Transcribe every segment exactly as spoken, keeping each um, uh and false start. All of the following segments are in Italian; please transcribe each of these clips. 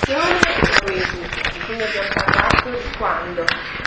replicazione e poi esulti. Quindi abbiamo parlato di quando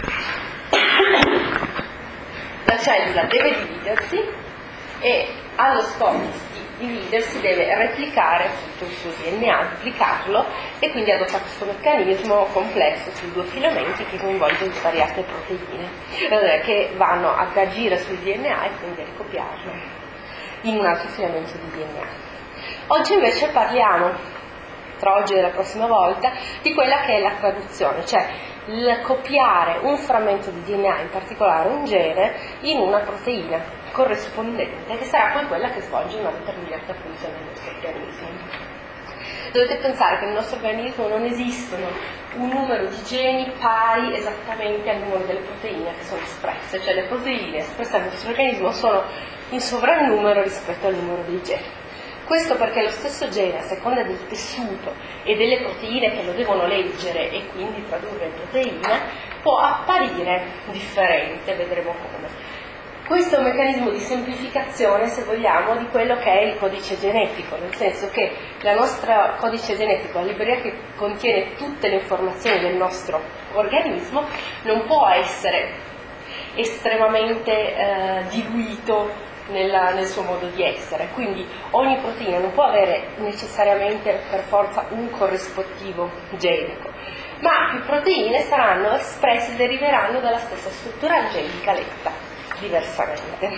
la cellula deve dividersi e allo scopo di dividersi deve replicare tutto il suo D N A, duplicarlo, e quindi adotta questo meccanismo complesso sui due filamenti che coinvolge svariate proteine che vanno ad agire sul D N A e quindi a ricopiarlo in un altro filamento di D N A. Oggi invece parliamo, tra oggi e la prossima volta, di quella che è la traduzione, cioè il copiare un frammento di D N A, in particolare un gene, in una proteina corrispondente, che sarà poi quella che svolge una determinata funzione nel nostro organismo. Dovete pensare che nel nostro organismo non esistono un numero di geni pari esattamente al numero delle proteine che sono espresse, cioè le proteine espresse nel nostro organismo sono in sovrannumero rispetto al numero dei geni. Questo perché lo stesso gene, a seconda del tessuto e delle proteine che lo devono leggere e quindi tradurre in proteine, può apparire differente, vedremo come. Questo è un meccanismo di semplificazione, se vogliamo, di quello che è il codice genetico, nel senso che la nostra codice genetico, la libreria che contiene tutte le informazioni del nostro organismo, non può essere estremamente eh, diluito nella, nel suo modo di essere. Quindi ogni proteina non può avere necessariamente per forza un corrispettivo genico, ma più proteine saranno espresse e deriveranno dalla stessa struttura genica letta diversamente.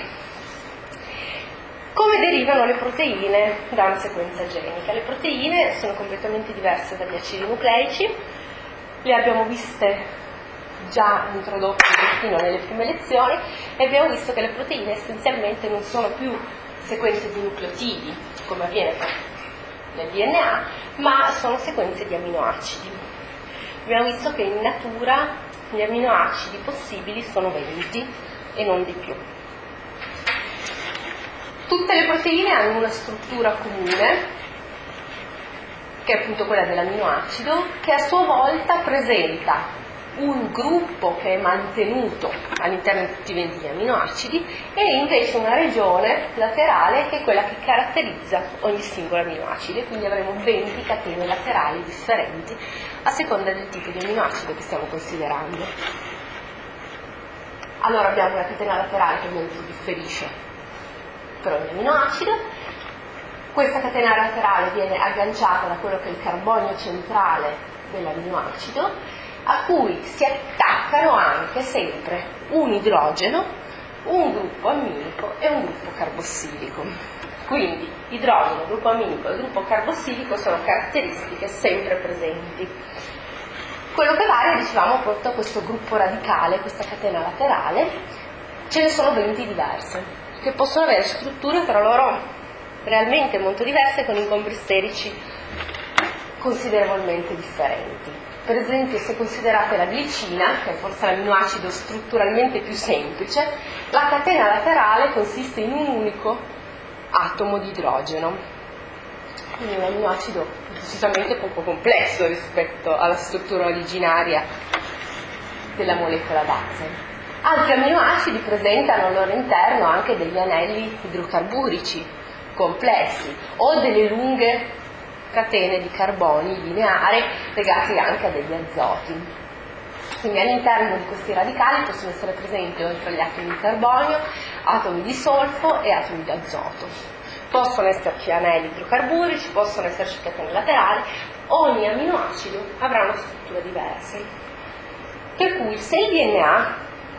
Come derivano le proteine da una sequenza genica? Le proteine sono completamente diverse dagli acidi nucleici, le abbiamo viste già introdotte un pochino nelle prime lezioni e abbiamo visto che le proteine essenzialmente non sono più sequenze di nucleotidi come avviene nel D N A, ma sono sequenze di aminoacidi. Abbiamo visto che in natura gli aminoacidi possibili sono venti e non di più. Tutte le proteine hanno una struttura comune, che è appunto quella dell'aminoacido, che a sua volta presenta un gruppo che è mantenuto all'interno di tutti i venti gli aminoacidi e invece una regione laterale che è quella che caratterizza ogni singolo aminoacido, e quindi avremo venti catene laterali differenti a seconda del tipo di aminoacido che stiamo considerando. Allora abbiamo una catena laterale che ovviamente differisce per ogni aminoacido. Questa catena laterale viene agganciata da quello che è il carbonio centrale dell'aminoacido, a cui si attaccano anche sempre un idrogeno, un gruppo amminico e un gruppo carbossilico. Quindi idrogeno, gruppo amminico e gruppo carbossilico sono caratteristiche sempre presenti. Quello che varia, dicevamo, appunto questo gruppo radicale, questa catena laterale, ce ne sono venti diverse, che possono avere strutture tra loro realmente molto diverse, con incontri sterici considerevolmente differenti. Per esempio, se considerate la glicina, che è forse l'aminoacido strutturalmente più semplice, la catena laterale consiste in un unico atomo di idrogeno. Quindi un aminoacido decisamente poco complesso rispetto alla struttura originaria della molecola base. Altri aminoacidi presentano al loro interno anche degli anelli idrocarburici complessi o delle lunghe catene di carboni lineari legati anche a degli azoti. Quindi all'interno di questi radicali possono essere presenti, oltre agli atomi di carbonio, atomi di solfo e atomi di azoto. Possono esserci anelli idrocarburici, possono esserci catene laterali, ogni aminoacido avrà una struttura diversa. Per cui se il D N A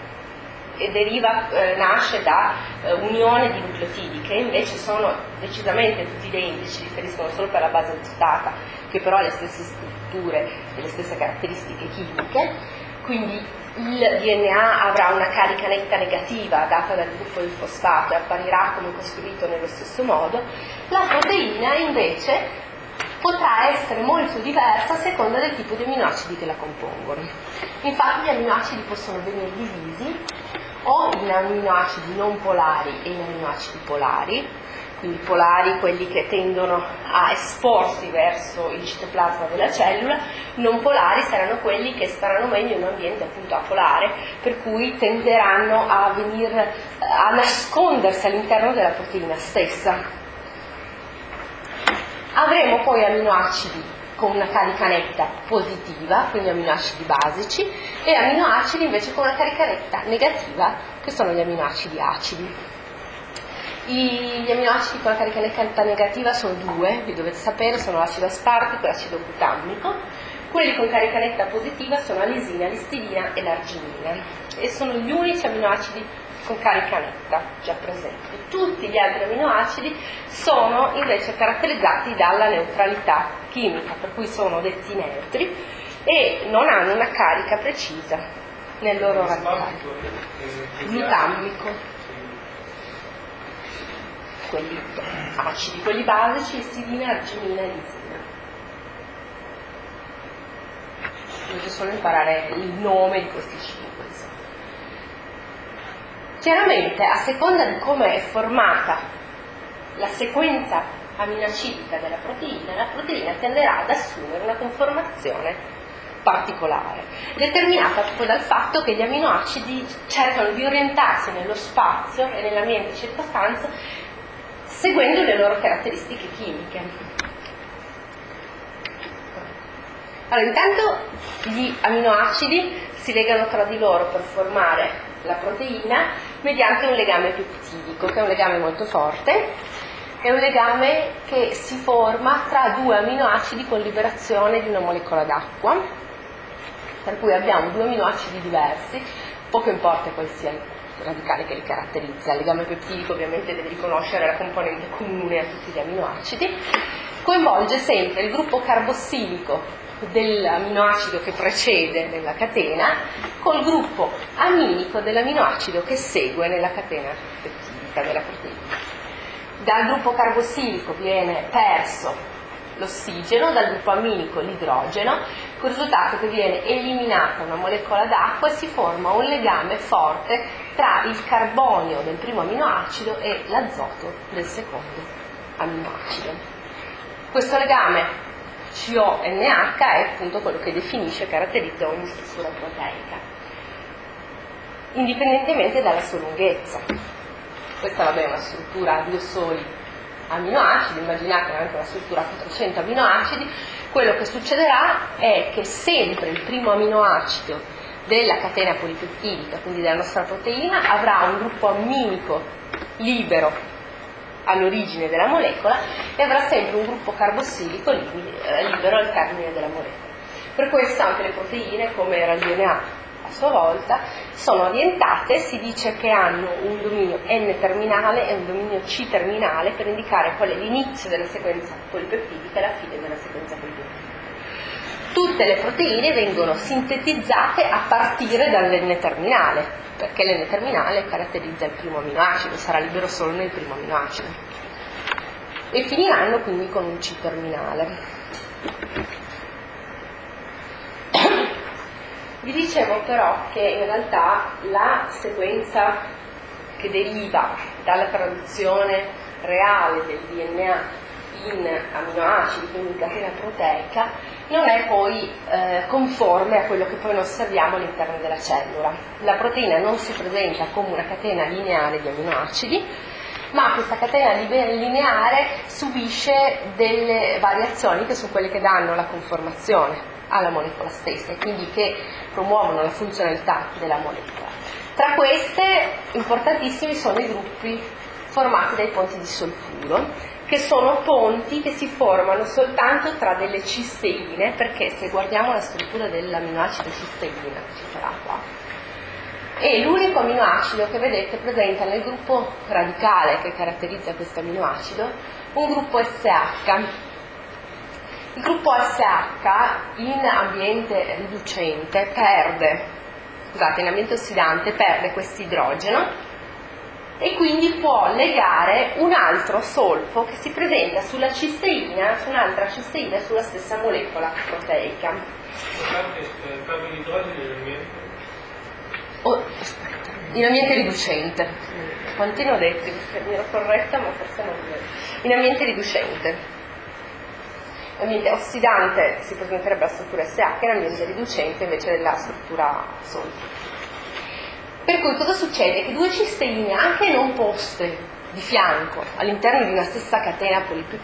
e deriva, eh, nasce da eh, unione di nucleotidi che invece sono decisamente tutti identici, differiscono solo per la base azotata, che però ha le stesse strutture e le stesse caratteristiche chimiche, quindi il D N A avrà una carica netta negativa data dal gruppo del fosfato e apparirà come costruito nello stesso modo. La proteina invece potrà essere molto diversa a seconda del tipo di aminoacidi che la compongono. Infatti gli aminoacidi possono venire divisi o in aminoacidi non polari e in aminoacidi polari, quindi polari quelli che tendono a esporsi verso il citoplasma della cellula, non polari saranno quelli che staranno meglio in un ambiente appunto apolare, per cui tenderanno a venire a nascondersi all'interno della proteina stessa. Avremo poi aminoacidi con una carica netta positiva, quindi aminoacidi basici, e aminoacidi invece con una carica netta negativa, che sono gli aminoacidi acidi. Gli aminoacidi con la carica netta negativa sono due, vi dovete sapere, sono l'acido aspartico e l'acido glutamico. Quelli con carica netta positiva sono l'alisina, l'istidina e l'arginina, e sono gli unici aminoacidi con carica netta già presenti. Tutti gli altri aminoacidi sono invece caratterizzati dalla neutralità chimica, per cui sono detti neutri e non hanno una carica precisa nel loro radicale. Glutamico, quelli acidi, quelli basici, istidina, arginina e lisina. Dovete solo imparare il nome di questi cinque. Chiaramente, a seconda di come è formata la sequenza aminoacidica della proteina, la proteina tenderà ad assumere una conformazione particolare, determinata proprio dal fatto che gli aminoacidi cercano di orientarsi nello spazio e nell'ambiente circostante seguendo le loro caratteristiche chimiche. Allora, intanto gli aminoacidi si legano tra di loro per formare la proteina mediante un legame peptidico, che è un legame molto forte, è un legame che si forma tra due aminoacidi con liberazione di una molecola d'acqua, per cui abbiamo due aminoacidi diversi, poco importa qual sia il radicale che li caratterizza. Il legame peptidico ovviamente deve riconoscere la componente comune a tutti gli aminoacidi, coinvolge sempre il gruppo carbossilico dell'aminoacido che precede nella catena col gruppo aminico dell'aminoacido che segue nella catena peptidica della proteina. Dal gruppo carbossilico viene perso l'ossigeno, dal gruppo aminico l'idrogeno, con il risultato che viene eliminata una molecola d'acqua e si forma un legame forte tra il carbonio del primo aminoacido e l'azoto del secondo aminoacido. Questo legame C O N H è appunto quello che definisce e caratterizza ogni struttura proteica, indipendentemente dalla sua lunghezza. Questa vabbè, è una struttura a due soli aminoacidi, immaginate anche una struttura a quattrocento aminoacidi. Quello che succederà è che sempre il primo aminoacido della catena polipeptidica, quindi della nostra proteina, avrà un gruppo aminico libero all'origine della molecola e avrà sempre un gruppo carbossilico libero al termine della molecola. Per questo anche le proteine, come era il D N A a sua volta, sono orientate, si dice che hanno un dominio N terminale e un dominio C terminale per indicare qual è l'inizio della sequenza polipeptidica e la fine della sequenza polipeptidica. Tutte le proteine vengono sintetizzate a partire dall'N terminale, perché l'N terminale caratterizza il primo aminoacido, sarà libero solo nel primo aminoacido, e finiranno quindi con un C terminale. Vi dicevo però che in realtà la sequenza che deriva dalla traduzione reale del D N A in aminoacidi, quindi in catena proteica, non è poi eh, conforme a quello che poi noi osserviamo all'interno della cellula. La proteina non si presenta come una catena lineare di aminoacidi, ma questa catena lineare subisce delle variazioni che sono quelle che danno la conformazione alla molecola stessa e quindi che promuovono la funzionalità della molecola. Tra queste importantissimi sono i gruppi formati dai ponti di solfuro, che sono ponti che si formano soltanto tra delle cisteine, perché se guardiamo la struttura dell'aminoacido cisteina, ci sarà qua, è l'unico aminoacido che vedete presenta nel gruppo radicale che caratterizza questo aminoacido un gruppo S H. Il gruppo S H in ambiente riducente perde, scusate, in ambiente ossidante perde questo idrogeno e quindi può legare un altro solfo che si presenta sulla cisteina, su un'altra cisteina sulla stessa molecola proteica. Perde l'idrogeno nell'ambiente? Oh, aspetta, in ambiente riducente. Quanti ne ho detti? Mi ero corretta, ma forse non è. In ambiente riducente. In ambiente ossidante si presenterebbe la struttura S H, in ambiente riducente invece della struttura solfo. Per cui cosa succede? Che due cisteine, anche non poste di fianco all'interno di una stessa catena polipeptidica,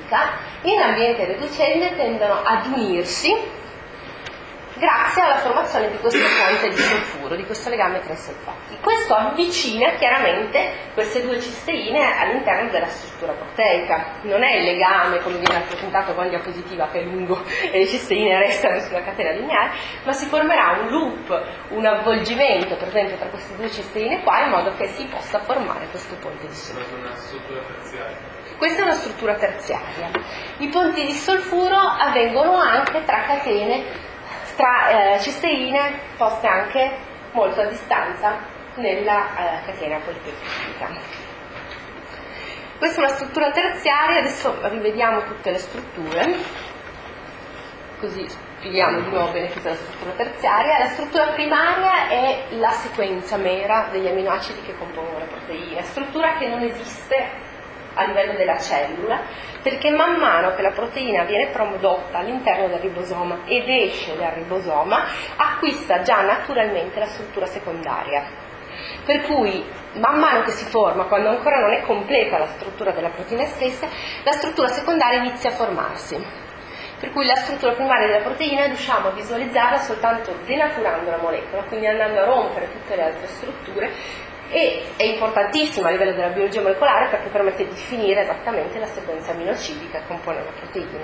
civica, in ambiente riducente tendono ad unirsi grazie alla formazione di questo ponte di solfuro, di questo legame tra i solfati. Questo avvicina chiaramente queste due cisteine all'interno della struttura proteica. Non è il legame, come viene rappresentato con diapositiva, che è lungo e le cisteine restano sulla catena lineare, ma si formerà un loop, un avvolgimento, per esempio, tra queste due cisteine qua, in modo che si possa formare questo ponte di solfuro. Una struttura terziaria. Questa è una struttura terziaria. I ponti di solfuro avvengono anche tra catene tra eh, cisteine poste anche molto a distanza nella eh, catena polipeptidica. Questa è una struttura terziaria, adesso rivediamo tutte le strutture, così spieghiamo di nuovo bene cos'è la struttura terziaria. La struttura primaria è la sequenza mera degli aminoacidi che compongono la proteina, struttura che non esiste a livello della cellula, perché man mano che la proteina viene prodotta all'interno del ribosoma ed esce dal ribosoma, acquista già naturalmente la struttura secondaria. Per cui man mano che si forma, quando ancora non è completa la struttura della proteina stessa, la struttura secondaria inizia a formarsi. Per cui la struttura primaria della proteina riusciamo a visualizzarla soltanto denaturando la molecola, quindi andando a rompere tutte le altre strutture, e è importantissima a livello della biologia molecolare perché permette di definire esattamente la sequenza aminocidica che compone la proteina.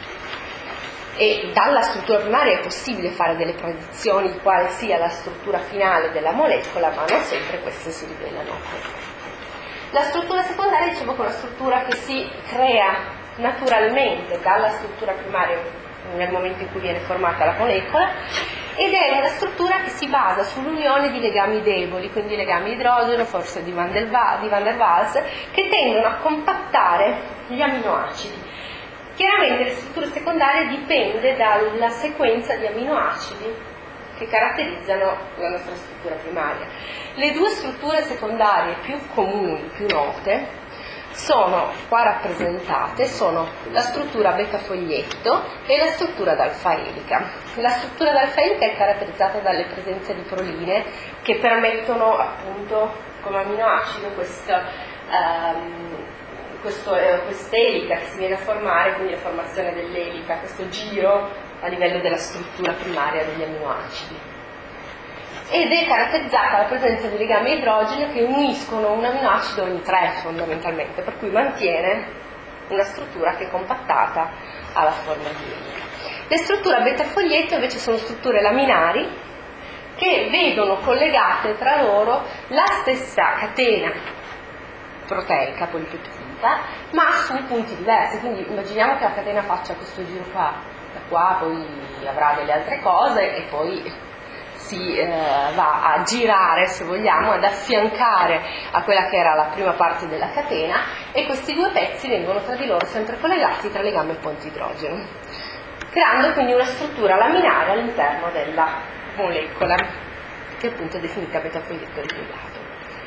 E dalla struttura primaria è possibile fare delle predizioni di quale sia la struttura finale della molecola, ma non sempre queste si rivelano. La struttura secondaria, dicevo, che è una struttura che si crea naturalmente dalla struttura primaria nel momento in cui viene formata la molecola, ed è una struttura che si basa sull'unione di legami deboli, quindi legami di idrogeno, forse di Van der Waals, di Van der Waals, che tendono a compattare gli aminoacidi. Chiaramente le strutture secondarie dipende dalla sequenza di aminoacidi che caratterizzano la nostra struttura primaria. Le due strutture secondarie più comuni, più note, sono qua rappresentate, sono la struttura beta-foglietto e la struttura ad alfa elica. La struttura ad alfa elica è caratterizzata dalle presenze di proline che permettono appunto come aminoacido questo, um, questo, eh, quest'elica che si viene a formare, quindi la formazione dell'elica, questo giro a livello della struttura primaria degli aminoacidi. Ed è caratterizzata dalla presenza di legami idrogeno che uniscono un aminoacido ogni tre fondamentalmente, per cui mantiene una struttura che è compattata alla forma di elica. Le strutture a beta-foglietto invece sono strutture laminari che vedono collegate tra loro la stessa catena proteica polipeptida, ma su punti diversi. Quindi immaginiamo che la catena faccia questo giro qua, da qua poi avrà delle altre cose e poi si eh, va a girare, se vogliamo, ad affiancare a quella che era la prima parte della catena, e questi due pezzi vengono tra di loro sempre collegati tra legame e ponte idrogeno, creando quindi una struttura laminare all'interno della molecola, che appunto è definita beta-foglietto ripiegato.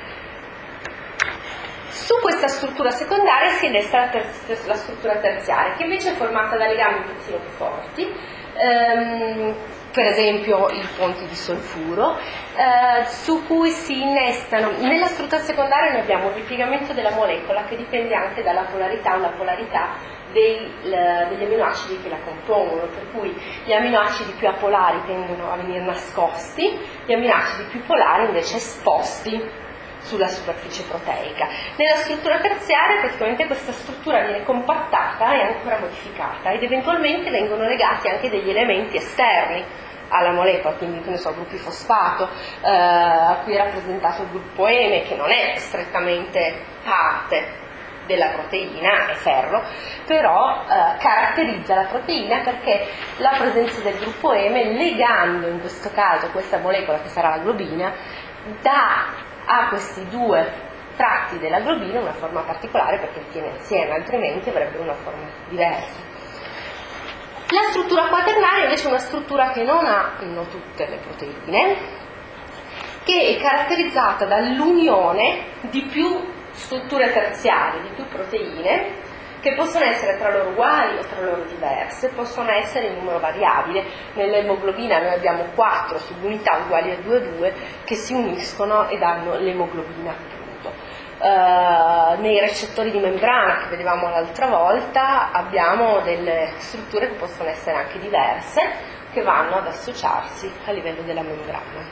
Su questa struttura secondaria si innesta la, ter- la struttura terziaria, che invece è formata da legami un pochino più forti, ehm, per esempio i ponti di solfuro, eh, su cui si innestano. Nella struttura secondaria noi abbiamo un ripiegamento della molecola che dipende anche dalla polarità o la polarità dei, le, degli aminoacidi che la compongono, per cui gli aminoacidi più apolari tendono a venire nascosti, gli aminoacidi più polari invece esposti sulla superficie proteica. Nella struttura terziaria praticamente questa struttura viene compattata e ancora modificata, ed eventualmente vengono legati anche degli elementi esterni alla molecola, quindi che ne so, gruppi fosfato, eh, qui è rappresentato il gruppo eme, che non è strettamente parte della proteina, è ferro, però eh, caratterizza la proteina perché la presenza del gruppo eme, legando in questo caso questa molecola che sarà la globina, dà a questi due tratti della globina una forma particolare perché li tiene insieme, altrimenti avrebbero una forma diversa. La struttura quaternaria invece è una struttura che non hanno tutte le proteine, che è caratterizzata dall'unione di più strutture terziarie, di più proteine, che possono essere tra loro uguali o tra loro diverse, possono essere in numero variabile. Nell'emoglobina noi abbiamo quattro subunità uguali a due a due che si uniscono e danno l'emoglobina appunto. Uh, nei recettori di membrana che vedevamo l'altra volta abbiamo delle strutture che possono essere anche diverse, che vanno ad associarsi a livello della membrana.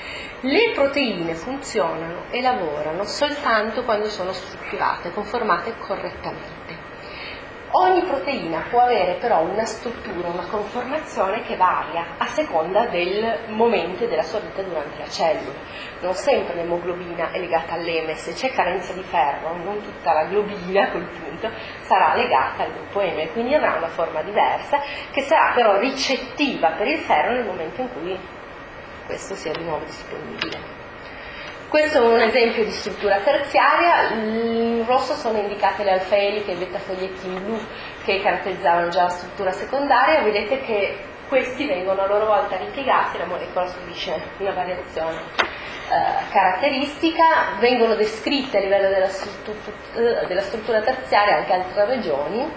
Le proteine funzionano e lavorano soltanto quando sono strutturate, conformate correttamente. Ogni proteina può avere però una struttura, una conformazione che varia a seconda del momento della sua vita durante la cellula. Non sempre l'emoglobina è legata all'eme, se c'è carenza di ferro, non tutta la globina a quel punto sarà legata al gruppo eme, quindi avrà una forma diversa che sarà però ricettiva per il ferro nel momento in cui questo sia di nuovo disponibile. Questo è un esempio di struttura terziaria. In rosso sono indicate le alfa eliche e i beta foglietti in blu che caratterizzavano già la struttura secondaria. Vedete che questi vengono a loro volta ripiegati, la molecola subisce una variazione eh, caratteristica, vengono descritte a livello della struttura, della struttura terziaria anche altre regioni,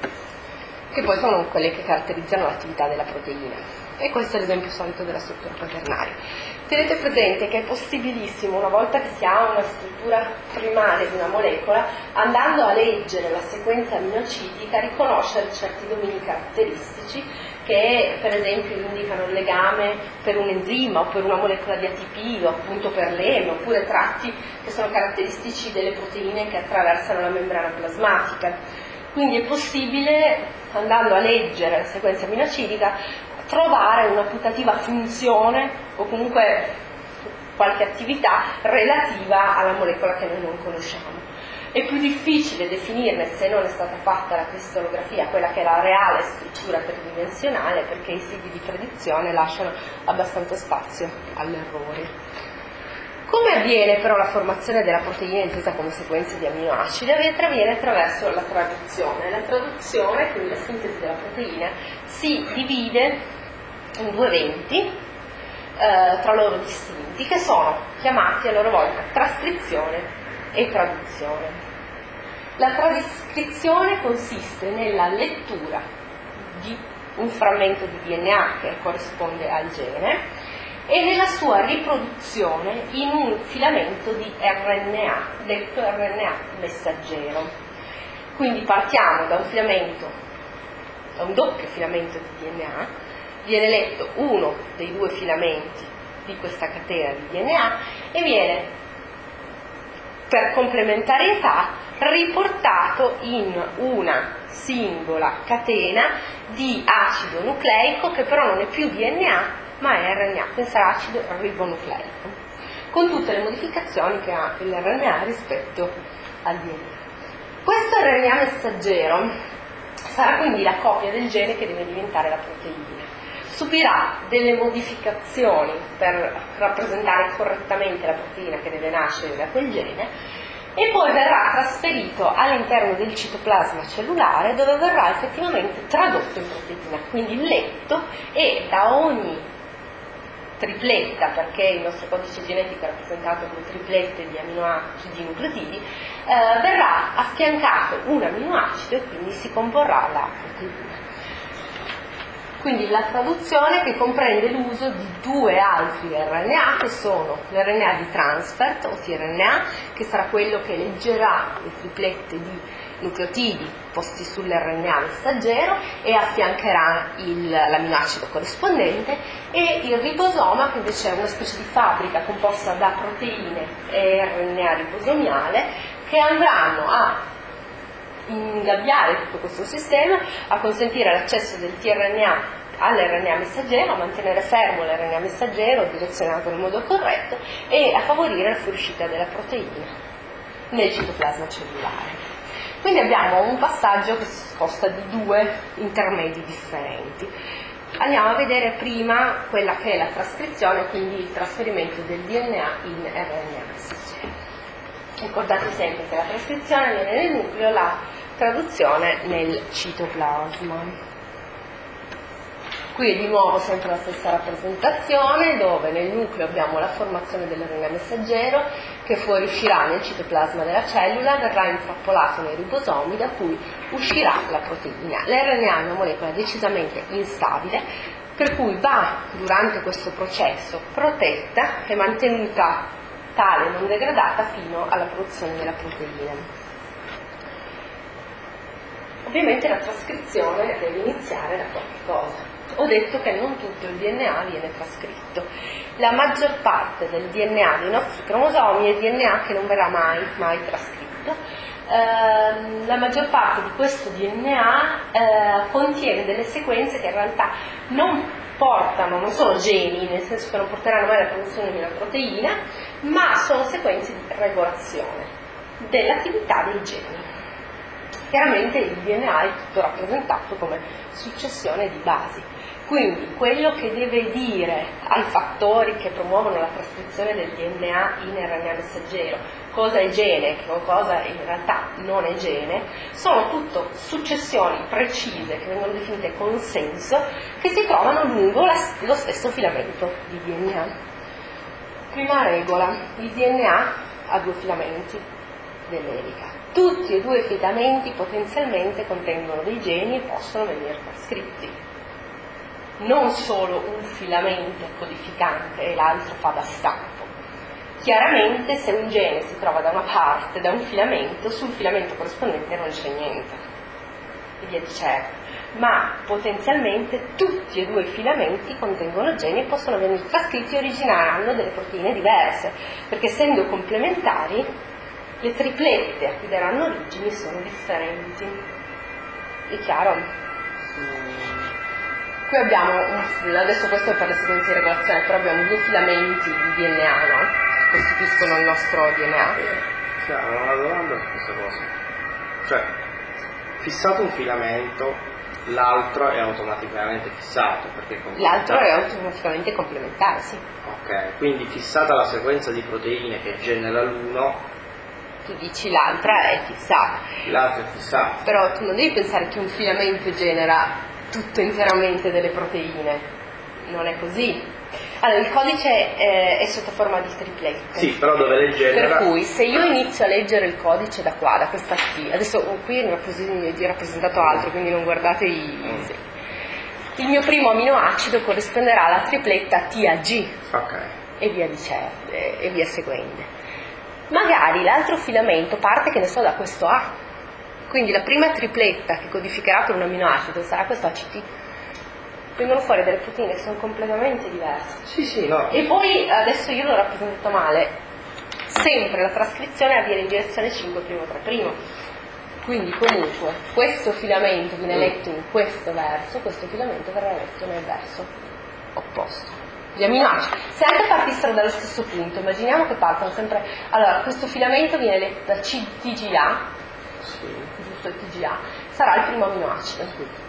che poi sono quelle che caratterizzano l'attività della proteina. E questo è l'esempio solito della struttura quaternaria. Tenete presente che è possibilissimo, una volta che si ha una struttura primaria di una molecola, andando a leggere la sequenza aminoacidica, riconoscere certi domini caratteristici che per esempio indicano il legame per un enzima o per una molecola di A T P o appunto per l'eme, oppure tratti che sono caratteristici delle proteine che attraversano la membrana plasmatica. Quindi è possibile, andando a leggere la sequenza aminoacidica, trovare una putativa funzione o comunque qualche attività relativa alla molecola che noi non conosciamo. È più difficile definirne, se non è stata fatta la cristallografia, quella che è la reale struttura tridimensionale, perché i siti di predizione lasciano abbastanza spazio all'errore. Come avviene però la formazione della proteina intesa come sequenza di aminoacidi? Avviene attraverso la traduzione. La traduzione, quindi la sintesi della proteina, si divide in due eventi eh, tra loro distinti, che sono chiamati a loro volta trascrizione e traduzione. La trascrizione consiste nella lettura di un frammento di D N A che corrisponde al gene e nella sua riproduzione in un filamento di R N A, detto R N A messaggero. Quindi partiamo da un filamento, da un doppio filamento di D N A, viene letto uno dei due filamenti di questa catena di D N A e viene, per complementarietà, riportato in una singola catena di acido nucleico che però non è più D N A ma è R N A, questo è acido ribonucleico, con tutte le modificazioni che ha l'R N A rispetto al D N A. Questo R N A messaggero sarà quindi la copia del gene che deve diventare la proteina. Subirà delle modificazioni per rappresentare correttamente la proteina che deve nascere da quel gene e poi verrà trasferito all'interno del citoplasma cellulare, dove verrà effettivamente tradotto in proteina, quindi letto, e da ogni tripletta, perché il nostro codice genetico è rappresentato come triplette di aminoacidi nucleotidi, eh, verrà affiancato un aminoacido e quindi si comporrà la proteina. Quindi la traduzione, che comprende l'uso di due altri R N A, che sono l'R N A di transfert o tRNA, che sarà quello che leggerà le triplette di nucleotidi posti sull'R N A messaggero e affiancherà il, l'aminoacido corrispondente, e il ribosoma, che invece è una specie di fabbrica composta da proteine e R N A ribosomiale, che andranno a ingabbiare tutto questo sistema, a consentire l'accesso del tRNA all'R N A messaggero, a mantenere fermo l'R N A messaggero direzionato nel modo corretto e a favorire la fuoriuscita della proteina nel citoplasma cellulare. Quindi abbiamo un passaggio che si sposta di due intermedi differenti. Andiamo a vedere prima quella che è la trascrizione, quindi il trasferimento del D N A in R N A messaggero. Ricordate sempre che la trascrizione viene nel nucleo, la traduzione nel citoplasma. Qui è di nuovo sempre la stessa rappresentazione, dove nel nucleo abbiamo la formazione dell'R N A messaggero che fuoriuscirà nel citoplasma della cellula, verrà intrappolato nei ribosomi da cui uscirà la proteina. L'R N A è una molecola decisamente instabile, per cui va durante questo processo protetta e mantenuta totale non degradata fino alla produzione della proteina. Ovviamente la trascrizione deve iniziare da qualche cosa. Ho detto che non tutto il D N A viene trascritto. La maggior parte del D N A dei nostri cromosomi è D N A che non verrà mai, mai trascritto. Eh, la maggior parte di questo D N A eh, contiene delle sequenze che in realtà non portano, non sono geni, nel senso che non porteranno mai alla produzione di una proteina, ma sono sequenze di regolazione dell'attività dei geni. Chiaramente il D N A è tutto rappresentato come successione di basi, quindi quello che deve dire ai fattori che promuovono la trascrizione del D N A in R N A messaggero cosa è gene e cosa in realtà non è gene, sono tutto successioni precise che vengono definite consenso, che si trovano lungo la, lo stesso filamento di D N A. Prima regola: il D N A ha due filamenti dell'elica. Tutti e due i filamenti potenzialmente contengono dei geni e possono venire trascritti. Non solo un filamento è codificante e l'altro fa da stampo. Chiaramente se un gene si trova da una parte, da un filamento, sul filamento corrispondente non c'è niente, e via dicendo. Ma potenzialmente tutti e due i filamenti contengono geni e possono venire trascritti e origineranno delle proteine diverse, perché essendo complementari le triplette a cui daranno origini sono differenti. È chiaro? Qui abbiamo, un, adesso questo è per le sequenze di regolazione, però abbiamo due filamenti di D N A, no? Che costituiscono il nostro D N A. Chiaro, una domanda su questa cosa. Cioè, fissato un filamento, l'altro è automaticamente fissato, perché è l'altro è automaticamente complementare, sì. Ok, quindi fissata la sequenza di proteine che genera l'uno, tu dici l'altra è fissata. L'altra è fissata. Però tu non devi pensare che un filamento genera tutto interamente delle proteine. Non è così. Allora, il codice eh, è sotto forma di triplette. Sì, però dove le genera... Per cui, se io inizio a leggere il codice da qua, da questa T, adesso qui è rappresentato altro, quindi non guardate i... Mm. Sì. Il mio primo aminoacido corrisponderà alla tripletta T A G. Ok. E via dicendo, e via seguendo. Magari l'altro filamento parte, che ne so, da questo A, quindi la prima tripletta che codificherà per un aminoacido sarà questo A C T. Vengono fuori delle proteine che sono completamente diverse. Sì, sì, no. E poi, adesso io l'ho rappresentato male, sempre la trascrizione avviene in direzione cinque primo tre primo. Quindi comunque questo filamento viene letto in questo verso, questo filamento verrà letto nel verso opposto. Gli aminoacidi, se anche partissero dallo stesso punto, immaginiamo che partano sempre. Allora, questo filamento viene letto da C T G A, sì. Giusto, il T G A, sarà il primo aminoacido.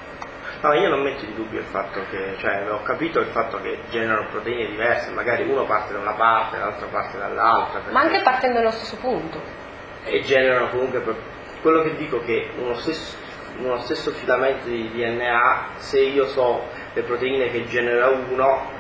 No, io non metto in dubbio il fatto che, cioè, ho capito il fatto che generano proteine diverse, magari uno parte da una parte, l'altro parte dall'altra. Ma anche partendo dallo stesso punto. E generano comunque, per... quello che dico che uno stesso, uno stesso filamento di D N A, se io so le proteine che genera uno,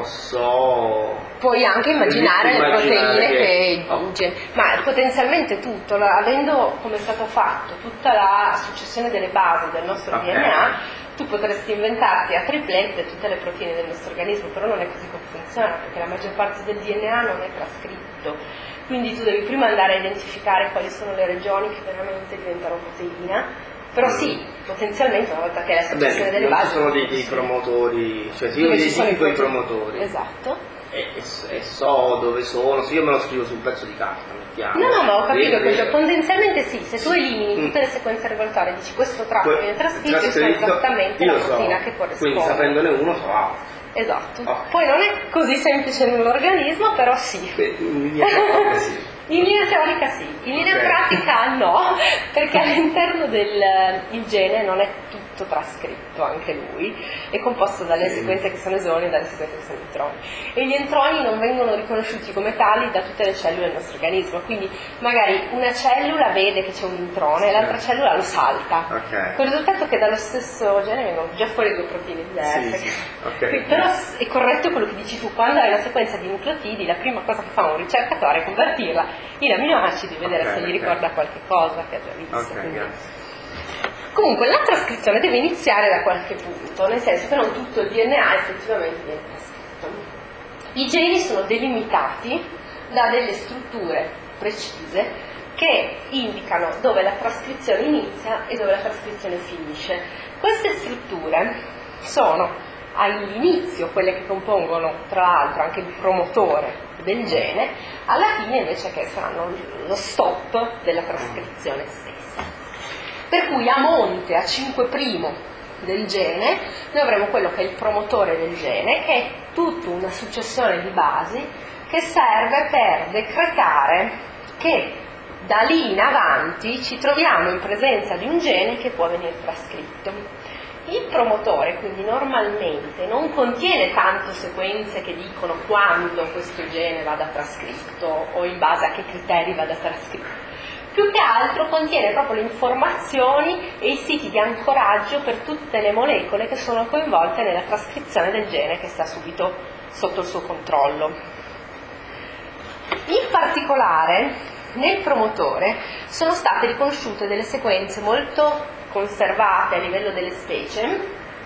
posso... Puoi anche immaginare, immaginare le proteine che, che... Oh. Gen... ma potenzialmente tutto, avendo come è stato fatto tutta la successione delle basi del nostro Okay. D N A, tu potresti inventarti a triplette tutte le proteine del nostro organismo, però non è così che funziona, perché la maggior parte del D N A non è trascritto, quindi tu devi prima andare a identificare quali sono le regioni che veramente diventano proteina. Però sì, potenzialmente una volta che è la successione delle basi sono dei, dei promotori, cioè se io identifico i promotori, esatto, e, e, e so dove sono, se io me lo scrivo su un pezzo di carta, mettiamo. no no ma ho capito Vedi, che potenzialmente sì, se tu elimini mm. tutte le sequenze regolatorie, dici questo tratto Que- viene trascritto, io so trascritto, esattamente io la so, proteina che corrisponde, quindi sapendone uno so altro. esatto, Okay. Poi non è così semplice nell'organismo, però sì. In linea teorica sì. In linea teorica sì, in linea Okay. pratica no, perché all'interno del il gene non è tutto trascritto, anche lui, è composto dalle Sì. sequenze che sono esoni e dalle sequenze che sono entroni. E gli entroni non vengono riconosciuti come tali da tutte le cellule del nostro organismo, quindi magari una cellula vede che c'è un introne e l'altra cellula lo salta. Okay. Con il risultato che dallo stesso gene vengono già fuori due proteine diverse. Sì, sì. Okay. Però è corretto quello che dici tu, quando hai una sequenza di nucleotidi la prima cosa che fa un ricercatore è convertirla in aminoacidi e vedere Okay, se gli okay. ricorda qualche cosa che ha già visto. Ok, quindi. grazie. Comunque la trascrizione deve iniziare da qualche punto, nel senso che non tutto il D N A effettivamente viene trascritto. I geni sono delimitati dà delle strutture precise che indicano dove la trascrizione inizia e dove la trascrizione finisce. Queste strutture sono all'inizio quelle che compongono tra l'altro anche il promotore del gene, alla fine invece che saranno lo stop della trascrizione stessa. Per cui a monte, a cinque' del gene, noi avremo quello che è il promotore del gene, che è tutta una successione di basi che serve per decretare che da lì in avanti ci troviamo in presenza di un gene che può venire trascritto. Il promotore quindi normalmente non contiene tanto sequenze che dicono quando questo gene vada trascritto o in base a che criteri vada trascritto. Più che altro contiene proprio le informazioni e i siti di ancoraggio per tutte le molecole che sono coinvolte nella trascrizione del gene che sta subito sotto il suo controllo. In particolare nel promotore sono state riconosciute delle sequenze molto conservate a livello delle specie,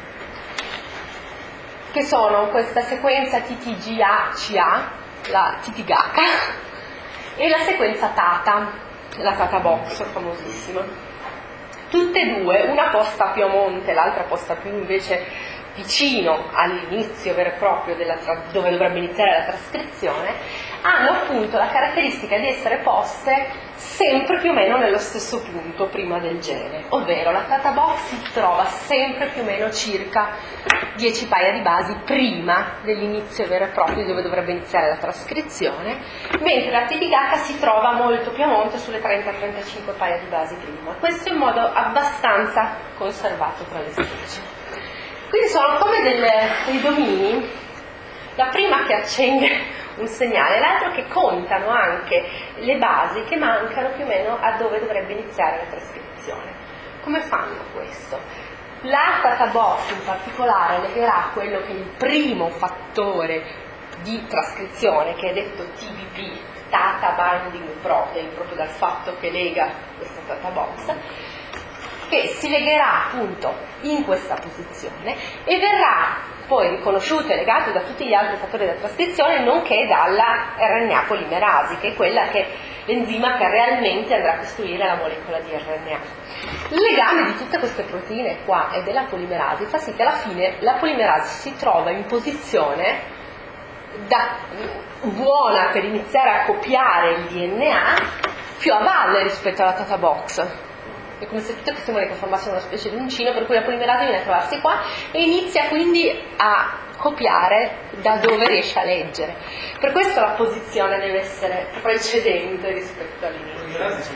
che sono questa sequenza T T G A C A, la T T G A C A, e la sequenza Tata, la Tata Box famosissima. Tutte e due, una posta più a monte, l'altra posta più invece vicino all'inizio vero e proprio della tra- dove dovrebbe iniziare la trascrizione, hanno appunto la caratteristica di essere poste sempre più o meno nello stesso punto prima del gene, ovvero la Tata Box si trova sempre più o meno circa dieci paia di basi prima dell'inizio vero e proprio dove dovrebbe iniziare la trascrizione, mentre la T T G A C A si trova molto più a monte sulle trenta trentacinque paia di basi prima. Questo in modo abbastanza conservato tra le specie. Quindi sono come delle, dei domini, la prima che accende un segnale, l'altro che contano anche le basi che mancano più o meno a dove dovrebbe iniziare la trascrizione. Come fanno questo? La Tata Box in particolare legherà quello che è il primo fattore di trascrizione, che è detto T B P, Tata Binding Protein, proprio dal fatto che lega questa Tata Box, che si legherà appunto in questa posizione e verrà poi riconosciuto e legato da tutti gli altri fattori della trascrizione, nonché dalla R N A polimerasi, che è quella che l'enzima che realmente andrà a costruire la molecola di R N A. Il legame di tutte queste proteine qua e della polimerasi fa sì che alla fine la polimerasi si trova in posizione da buona per iniziare a copiare il D N A più a valle rispetto alla Tata Box. È come se tutte queste molecole formassero una specie di uncino, per cui la polimerasi viene a trovarsi qua e inizia quindi a copiare da dove riesce a leggere. Per questo la posizione deve essere precedente rispetto all'inizio.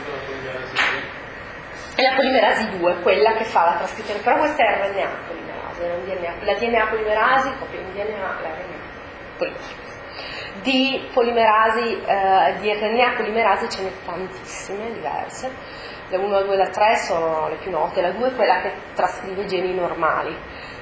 È la polimerasi due, quella che fa la trascrizione, però questa è R N A polimerasi, non D N A. La D N A polimerasi copia in D N A la R N A polimerasi. Di polimerasi, eh, di R N A polimerasi ce ne tantissime, diverse. La uno, la due e la tre sono le più note, la due è quella che trascrive i geni normali,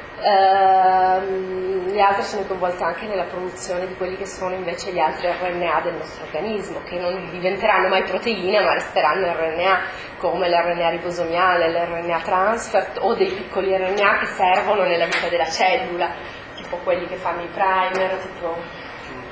ehm, le altre sono coinvolte anche nella produzione di quelli che sono invece gli altri R N A del nostro organismo, che non diventeranno mai proteine ma resteranno R N A, come l'R N A ribosomiale, l'R N A transfer o dei piccoli R N A che servono nella vita della cellula, tipo quelli che fanno i primer, tipo...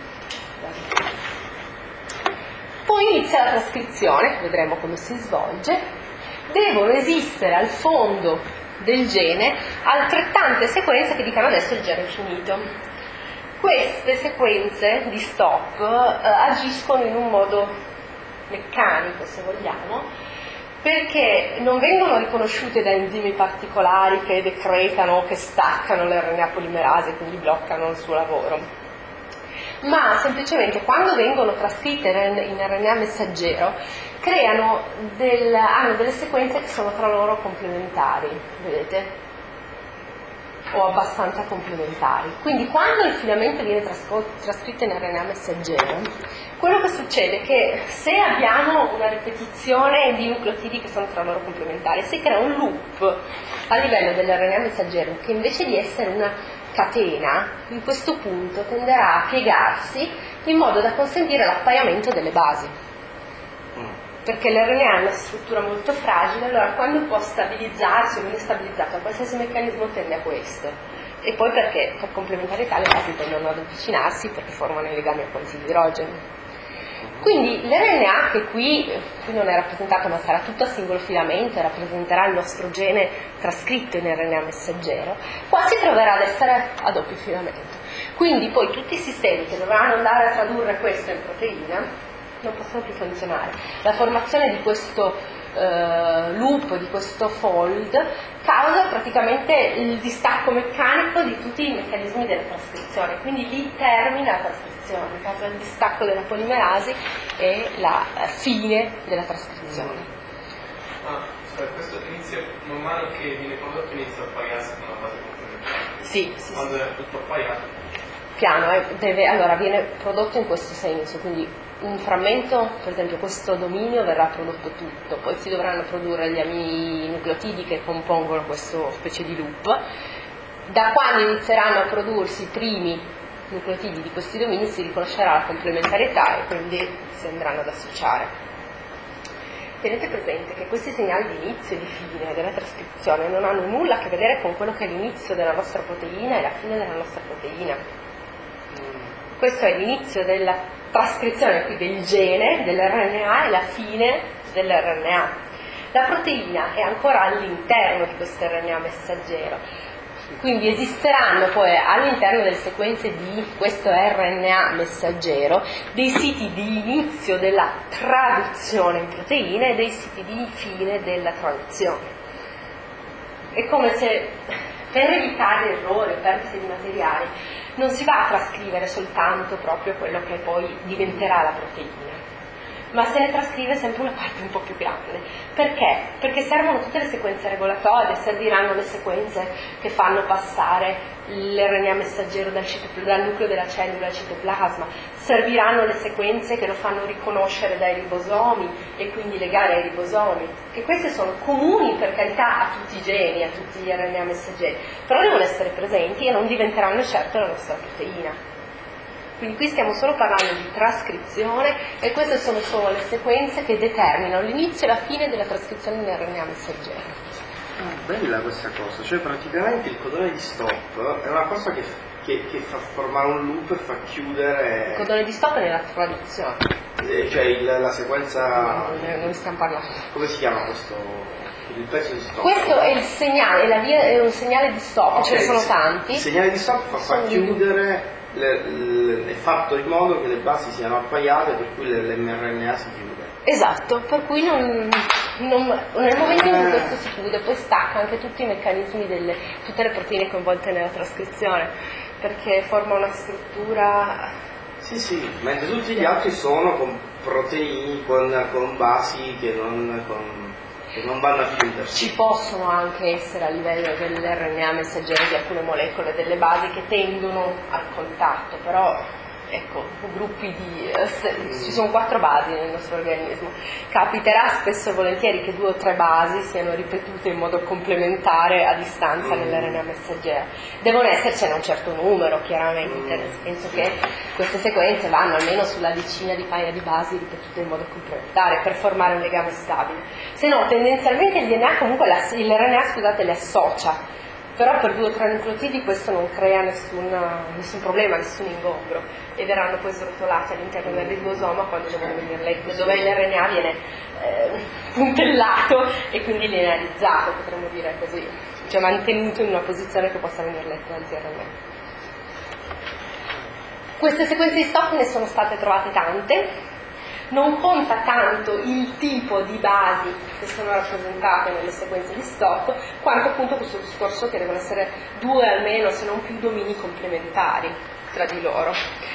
Poi inizia la trascrizione, vedremo come si svolge. Devono esistere al fondo del gene altrettante sequenze che dicano adesso il gene è finito. Queste sequenze di stop eh, agiscono in un modo meccanico, se vogliamo, perché non vengono riconosciute da enzimi particolari che decretano o che staccano l'R N A polimerasi, quindi bloccano il suo lavoro, ma semplicemente quando vengono trascritte in R N A messaggero creano del, hanno delle sequenze che sono tra loro complementari, vedete? O abbastanza complementari. Quindi quando il filamento viene trascritto in R N A messaggero, quello che succede è che se abbiamo una ripetizione di nucleotidi che sono tra loro complementari, si crea un loop a livello dell'R N A messaggero che invece di essere una catena, in questo punto tenderà a piegarsi in modo da consentire l'appaiamento delle basi, perché l'R N A è una struttura molto fragile, allora quando può stabilizzarsi o viene stabilizzato, qualsiasi meccanismo tende a questo, e poi perché per complementarietà le basi tendono ad avvicinarsi perché formano i legami a ponti di idrogeno. Quindi l'R N A, che qui, qui non è rappresentato ma sarà tutto a singolo filamento e rappresenterà il nostro gene trascritto in R N A messaggero, qua si troverà ad essere a doppio filamento. Quindi poi tutti i sistemi che dovranno andare a tradurre questo in proteina non possono più funzionare. La formazione di questo eh, loop, di questo fold, causa praticamente il distacco meccanico di tutti i meccanismi della trascrizione, quindi lì termina la trascrizione, causa il distacco della polimerasi e la fine della trascrizione. Ah, cioè questo inizia, man mano che viene prodotto inizia a appaiarsi con la base complementare. Sì, sì, Quando sì. è tutto appaiato. Piano, eh, deve, allora viene prodotto in questo senso, quindi un frammento, per esempio questo dominio verrà prodotto tutto, poi si dovranno produrre gli amini nucleotidi che compongono questa specie di loop. Da quando inizieranno a prodursi i primi nucleotidi di questi domini si riconoscerà la complementarietà e quindi si andranno ad associare. Tenete presente che questi segnali di inizio e di fine della trascrizione non hanno nulla a che vedere con quello che è l'inizio della nostra proteina e la fine della nostra proteina. Questo è l'inizio della trascrizione qui del gene, dell'R N A, e la fine dell'R N A. La proteina è ancora all'interno di questo R N A messaggero, quindi esisteranno poi all'interno delle sequenze di questo R N A messaggero dei siti di inizio della traduzione in proteine e dei siti di fine della traduzione. È come se, per evitare errori o perdite di materiali, non si va a trascrivere soltanto proprio quello che poi diventerà la proteina, ma se ne trascrive sempre una parte un po' più grande. Perché? Perché servono tutte le sequenze regolatorie, serviranno le sequenze che fanno passare l'R N A messaggero dal, citopl- dal nucleo della cellula al citoplasma, serviranno le sequenze che lo fanno riconoscere dai ribosomi e quindi legare ai ribosomi, che queste sono comuni per carità a tutti i geni, a tutti gli R N A messaggeri, però devono essere presenti e non diventeranno certo la nostra proteina. Quindi qui stiamo solo parlando di trascrizione e queste sono solo le sequenze che determinano l'inizio e la fine della trascrizione in R N A messaggero. Ah, bella questa cosa, cioè praticamente il codone di stop è una cosa che, che, che fa formare un loop e fa chiudere... Il codone di stop è nella traduzione. Eh, cioè il, la sequenza... Non ne stiamo parlando. Come si chiama questo? Il pezzo di stop? Questo è il segnale, è, la via, è un segnale di stop, Okay, ce ne sono tanti. Il segnale di stop fa, fa chiudere... è fatto in modo che le basi siano appaiate, per cui l'mRNA si chiude. Esatto, per cui non, non, nel momento in cui questo si chiude poi stacca anche tutti i meccanismi delle tutte le proteine coinvolte nella trascrizione, perché forma una struttura. Sì, sì, mentre tutti gli altri sono con proteine, con, con basi che non, con, che non vanno a chiudersi. Ci possono anche essere a livello dell'R N A messaggero di alcune molecole delle basi che tendono al contatto, però ecco, gruppi di eh, se, ci sono quattro basi nel nostro organismo. Capiterà spesso e volentieri che due o tre basi siano ripetute in modo complementare a distanza mm. nell'R N A messaggero. Devono essercene un certo numero, chiaramente, nel senso che queste sequenze vanno almeno sulla decina di paia di basi ripetute in modo complementare per formare un legame stabile. Se no, tendenzialmente il D N A comunque la, l'R N A, scusate, le associa. Però per due o tre nucleotidi questo non crea nessun, nessun problema, nessun ingombro, e verranno poi srotolati all'interno del ribosoma quando devono venire letti, dove l'R N A viene eh, puntellato e quindi linearizzato, potremmo dire così, cioè mantenuto in una posizione che possa venire letto dal T R N A. Queste sequenze di stop ne sono state trovate tante. Non conta tanto il tipo di basi che sono rappresentate nelle sequenze di stop, quanto appunto questo discorso che devono essere due almeno, se non più, domini complementari tra di loro,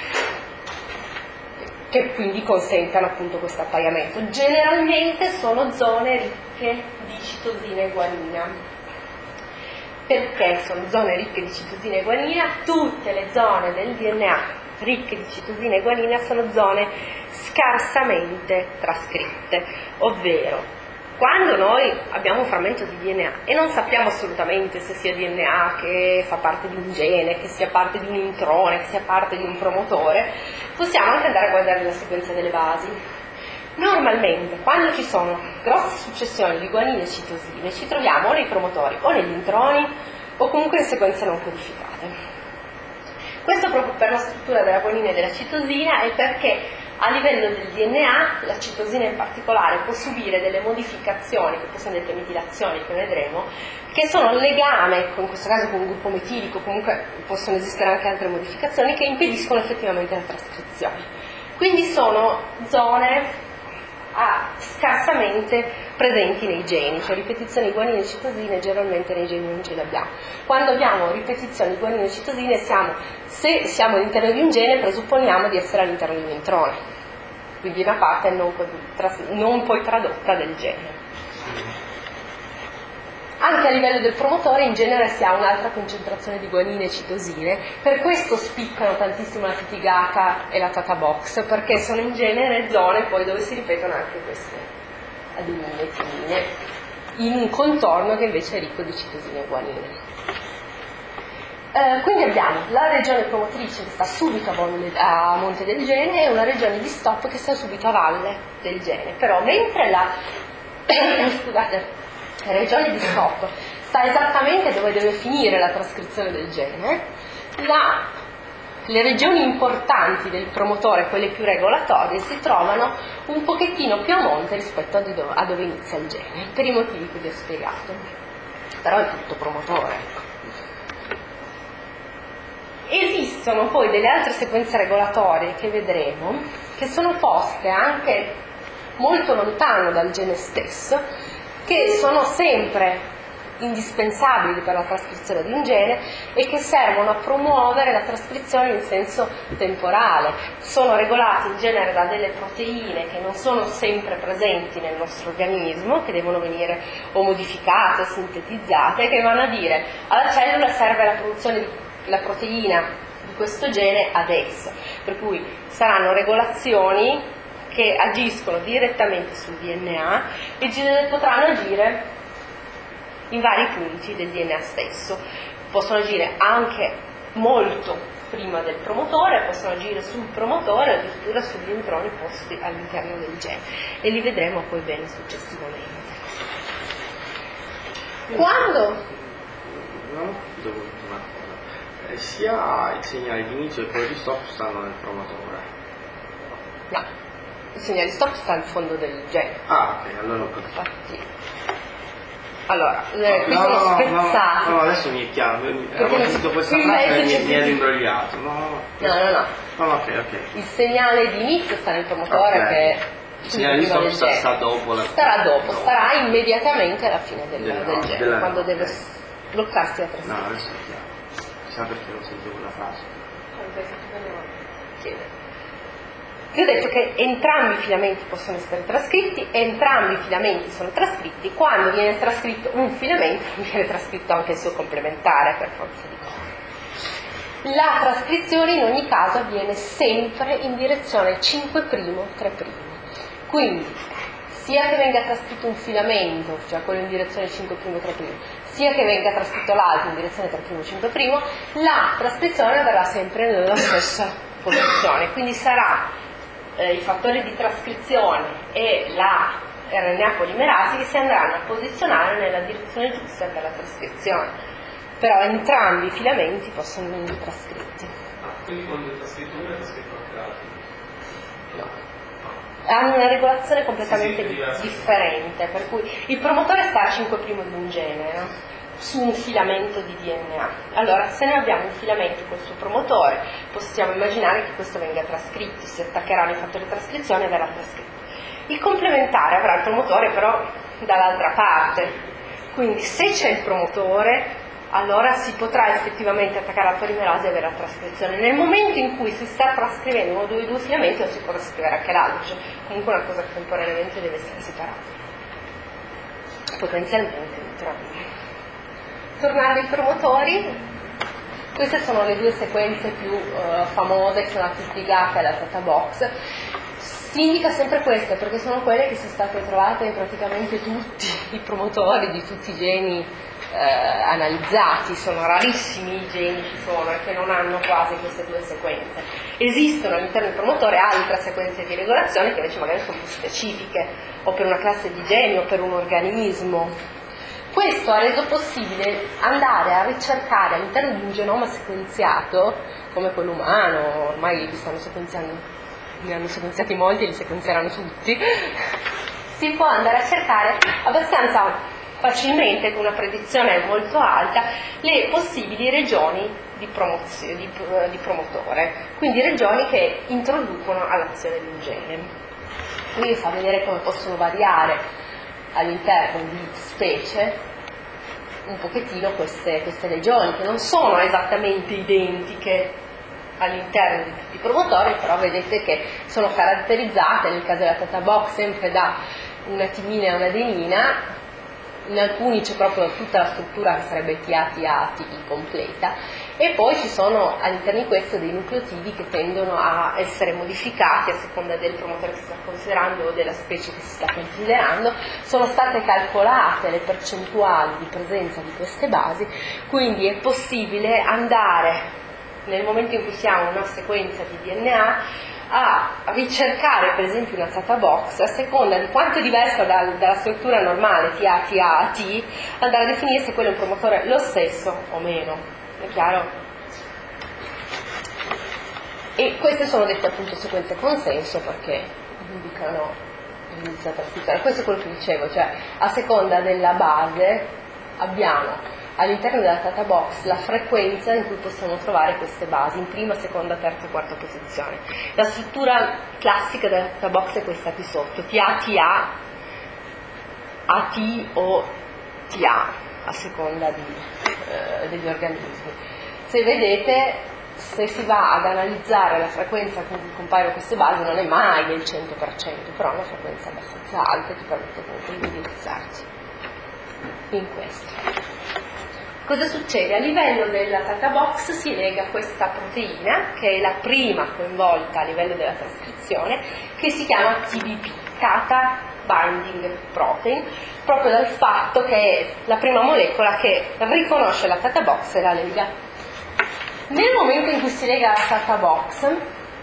che quindi consentano appunto questo appaiamento. Generalmente sono zone ricche di citosina e guanina. Perché sono zone ricche di citosina e guanina? Tutte le zone del D N A ricche di citosina e guanina sono zone scarsamente trascritte, ovvero quando noi abbiamo un frammento di D N A e non sappiamo assolutamente se sia D N A che fa parte di un gene, che sia parte di un introne, che sia parte di un promotore, possiamo anche andare a guardare la sequenza delle basi. Normalmente quando ci sono grosse successioni di guanine e citosine ci troviamo o nei promotori o negli introni o comunque in sequenze non codificate. Questo proprio per la struttura della guanina e della citosina e perché A livello del D N A, la citosina in particolare può subire delle modificazioni, che possono essere metilazioni, che vedremo, che sono il legame, in questo caso con un gruppo metilico, comunque possono esistere anche altre modificazioni, che impediscono effettivamente la trascrizione. Quindi sono zone ah, scarsamente presenti nei geni, cioè ripetizioni di guanine e citosine generalmente nei geni non ce le abbiamo. Quando abbiamo ripetizioni di guanine e citosine, siamo, se siamo all'interno di un gene, presupponiamo di essere all'interno di un introne, quindi una parte non poi, non poi tradotta del gene. Anche a livello del promotore in genere si ha un'altra concentrazione di guanine e citosine, per questo spiccano tantissimo la titigata e la tata box, perché sono in genere zone poi dove si ripetono anche queste adeninetine, in un contorno che invece è ricco di citosine e guanine. Eh, quindi abbiamo la regione promotrice che sta subito a, volle, a monte del gene e una regione di stop che sta subito a valle del gene, però mentre la scusate la regione di stop sta esattamente dove deve finire la trascrizione del gene, la, le regioni importanti del promotore, quelle più regolatorie, si trovano un pochettino più a monte rispetto a dove, a dove inizia il gene, per i motivi che vi ho spiegato. Però è tutto promotore, ecco. Esistono poi delle altre sequenze regolatorie che vedremo, che sono poste anche molto lontano dal gene stesso, che sono sempre indispensabili per la trascrizione di un gene e che servono a promuovere la trascrizione in senso temporale. Sono regolati in genere da delle proteine che non sono sempre presenti nel nostro organismo, che devono venire o modificate o sintetizzate, che vanno a dire alla cellula serve la produzione di la proteina di questo gene adesso, per cui saranno regolazioni che agiscono direttamente sul D N A e potranno agire in vari punti del D N A stesso. Possono agire anche molto prima del promotore, possono agire sul promotore, addirittura sugli introni posti all'interno del gene, e li vedremo poi bene successivamente. Quando non ho capito una cosa, eh, sia il segnale di inizio che quello di stop stanno nel promotore? No, il segnale di stop sta al fondo del gene. Ah, ok, allora ho capito. Infatti, allora, eh, qui no, sono no, spezzati. No, no, adesso mi è chiaro, avevo sentito questa qui frase e mezzo mi, mi ero imbrogliato. No, no, no, no, no. no, no, ok, ok. Il segnale di inizio sta nel promotore, Okay. che Il segnale di stop sta, sta dopo la starà dopo, starà immediatamente alla fine del, Della- del gene, della- quando deve ok. bloccarsi la No, trascrizione. adesso è chiaro. Chissà perché non sentivo quella frase. Chiede. Vi ho detto che entrambi i filamenti possono essere trascritti, entrambi i filamenti sono trascritti. Quando viene trascritto un filamento, viene trascritto anche il suo complementare, per forza di cose. La trascrizione in ogni caso avviene sempre in direzione cinque' tre'. Quindi, sia che venga trascritto un filamento, cioè quello in direzione cinque' tre', sia che venga trascritto l'altro in direzione tre' cinque', la trascrizione avverrà sempre nella stessa posizione. Quindi sarà Eh, i fattori di trascrizione e la R N A polimerasi che si andranno a posizionare nella direzione giusta per la trascrizione, però entrambi i filamenti possono venire trascritti. Ah, quindi quando è trascritto uno è trascritto anche l'altro? No. Hanno una regolazione completamente Sì, sì, di- differente, per cui il promotore sta a cinque' di un gene, no? Su un filamento di D N A. Allora, se noi abbiamo un filamento col suo promotore, possiamo immaginare che questo venga trascritto, si attaccheranno i fattori di trascrizione e verrà trascritto. Il complementare avrà il promotore però dall'altra parte, quindi se c'è il promotore, allora si potrà effettivamente attaccare la polimerasi e avere la trascrizione. Nel momento in cui si sta trascrivendo uno dei due filamenti, non si può trascrivere anche l'altro, cioè comunque una cosa che temporaneamente deve essere separata, potenzialmente entrambi. Tornando ai promotori, queste sono le due sequenze più uh, famose, che sono la titigata e la tata box. Si indica sempre queste perché sono quelle che sono state trovate in praticamente tutti i promotori di tutti i geni eh, analizzati. Sono rarissimi i geni che sono e che non hanno quasi queste due sequenze. Esistono all'interno del promotore altre sequenze di regolazione che invece magari sono più specifiche, o per una classe di geni o per un organismo. Questo ha reso possibile andare a ricercare all'interno di un genoma sequenziato, come quello umano, ormai li stanno sequenziando ne hanno sequenziati molti, li sequenzieranno tutti, si può andare a cercare abbastanza facilmente, con una predizione molto alta, le possibili regioni di, promozione, di, di promotore, quindi regioni che introducono all'azione di un gene. Qui fa vedere come possono variare all'interno di specie un pochettino queste, queste regioni, che non sono esattamente identiche all'interno di tutti i promotori, però vedete che sono caratterizzate, nel caso della Tata Box, sempre da una timina e un'adenina. In alcuni c'è proprio tutta la struttura che sarebbe T A T A T I completa, e poi ci sono all'interno di questo dei nucleotidi che tendono a essere modificati a seconda del promotore che si sta considerando o della specie che si sta considerando. Sono state calcolate le percentuali di presenza di queste basi, quindi è possibile andare, nel momento in cui si ha una sequenza di D N A, a ricercare per esempio una Tata Box a seconda di quanto è diversa dal, dalla struttura normale T A T A T, andare a definire se quello è un promotore lo stesso o meno. È chiaro? E queste sono dette appunto sequenze consenso, perché indicano l'inizio della trascrizione. Questo è quello che dicevo, cioè a seconda della base abbiamo all'interno della Tata Box la frequenza in cui possiamo trovare queste basi in prima, seconda, terza e quarta posizione. La struttura classica della Tata Box è questa qui sotto, T A T A, A T o T A, a seconda di, eh, degli organismi. Se vedete, se si va ad analizzare la frequenza con cui compaiono queste basi, non è mai del cento per cento, però è una frequenza abbastanza alta, ti permette comunque di indirizzarsi in questo. Cosa succede? A livello della Tata Box si lega questa proteina, che è la prima coinvolta a livello della trascrizione, che si chiama T B P, Tata Binding Protein, proprio dal fatto che è la prima molecola che riconosce la Tata Box e la lega. Nel momento in cui si lega la Tata Box,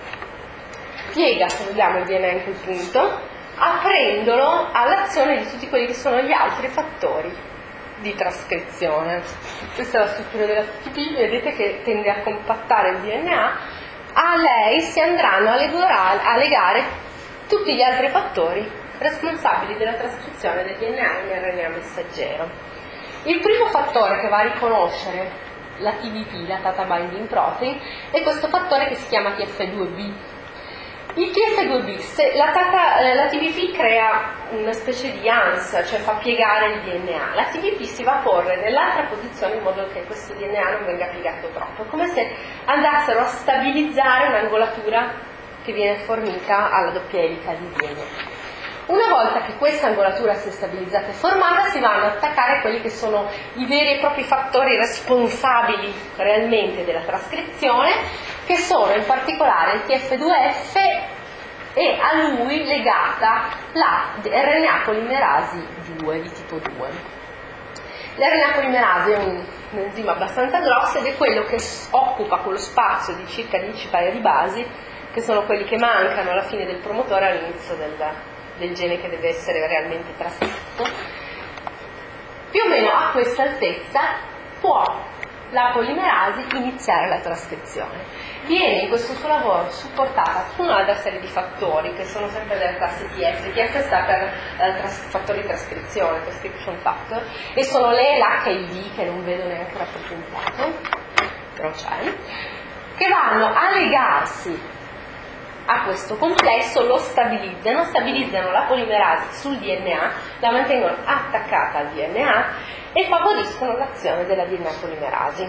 piega, se vogliamo, il D N A in quel punto, aprendolo all'azione di tutti quelli che sono gli altri fattori di trascrizione. Questa è la struttura della T T P, vedete che tende a compattare il D N A. A lei si andranno a legare, a legare tutti gli altri fattori responsabili della trascrizione del D N A in R N A messaggero. Il primo fattore che va a riconoscere la T B P, la Tata Binding Protein, è questo fattore che si chiama T F due B. Il T F due B, se la, tata, la T B P crea una specie di A N S, cioè fa piegare il D N A. La T B P si va a porre nell'altra posizione in modo che questo D N A non venga piegato troppo. È come se andassero a stabilizzare un'angolatura che viene fornita alla doppia elica di D N A. Una volta che questa angolatura si è stabilizzata e formata, si vanno ad attaccare quelli che sono i veri e propri fattori responsabili realmente della trascrizione, che sono in particolare il T F due F e a lui legata la R N A polimerasi due di tipo due. L'R N A polimerasi è un, un enzima abbastanza grosso ed è quello che occupa quello spazio di circa dieci paia di basi, che sono quelli che mancano alla fine del promotore all'inizio del, del gene che deve essere realmente trascritto. Più o meno a questa altezza può la polimerasi iniziare la trascrizione. Viene in questo suo lavoro supportata su un'altra serie di fattori che sono sempre della classe T F. T F sta per eh, tras- fattori di trascrizione, transcription factor, e sono le l'H e il D, che non vedo neanche rappresentato, però c'è, che vanno a legarsi a questo complesso, lo stabilizzano, stabilizzano la polimerasi sul D N A, la mantengono attaccata al D N A e favoriscono l'azione della D N A polimerasi,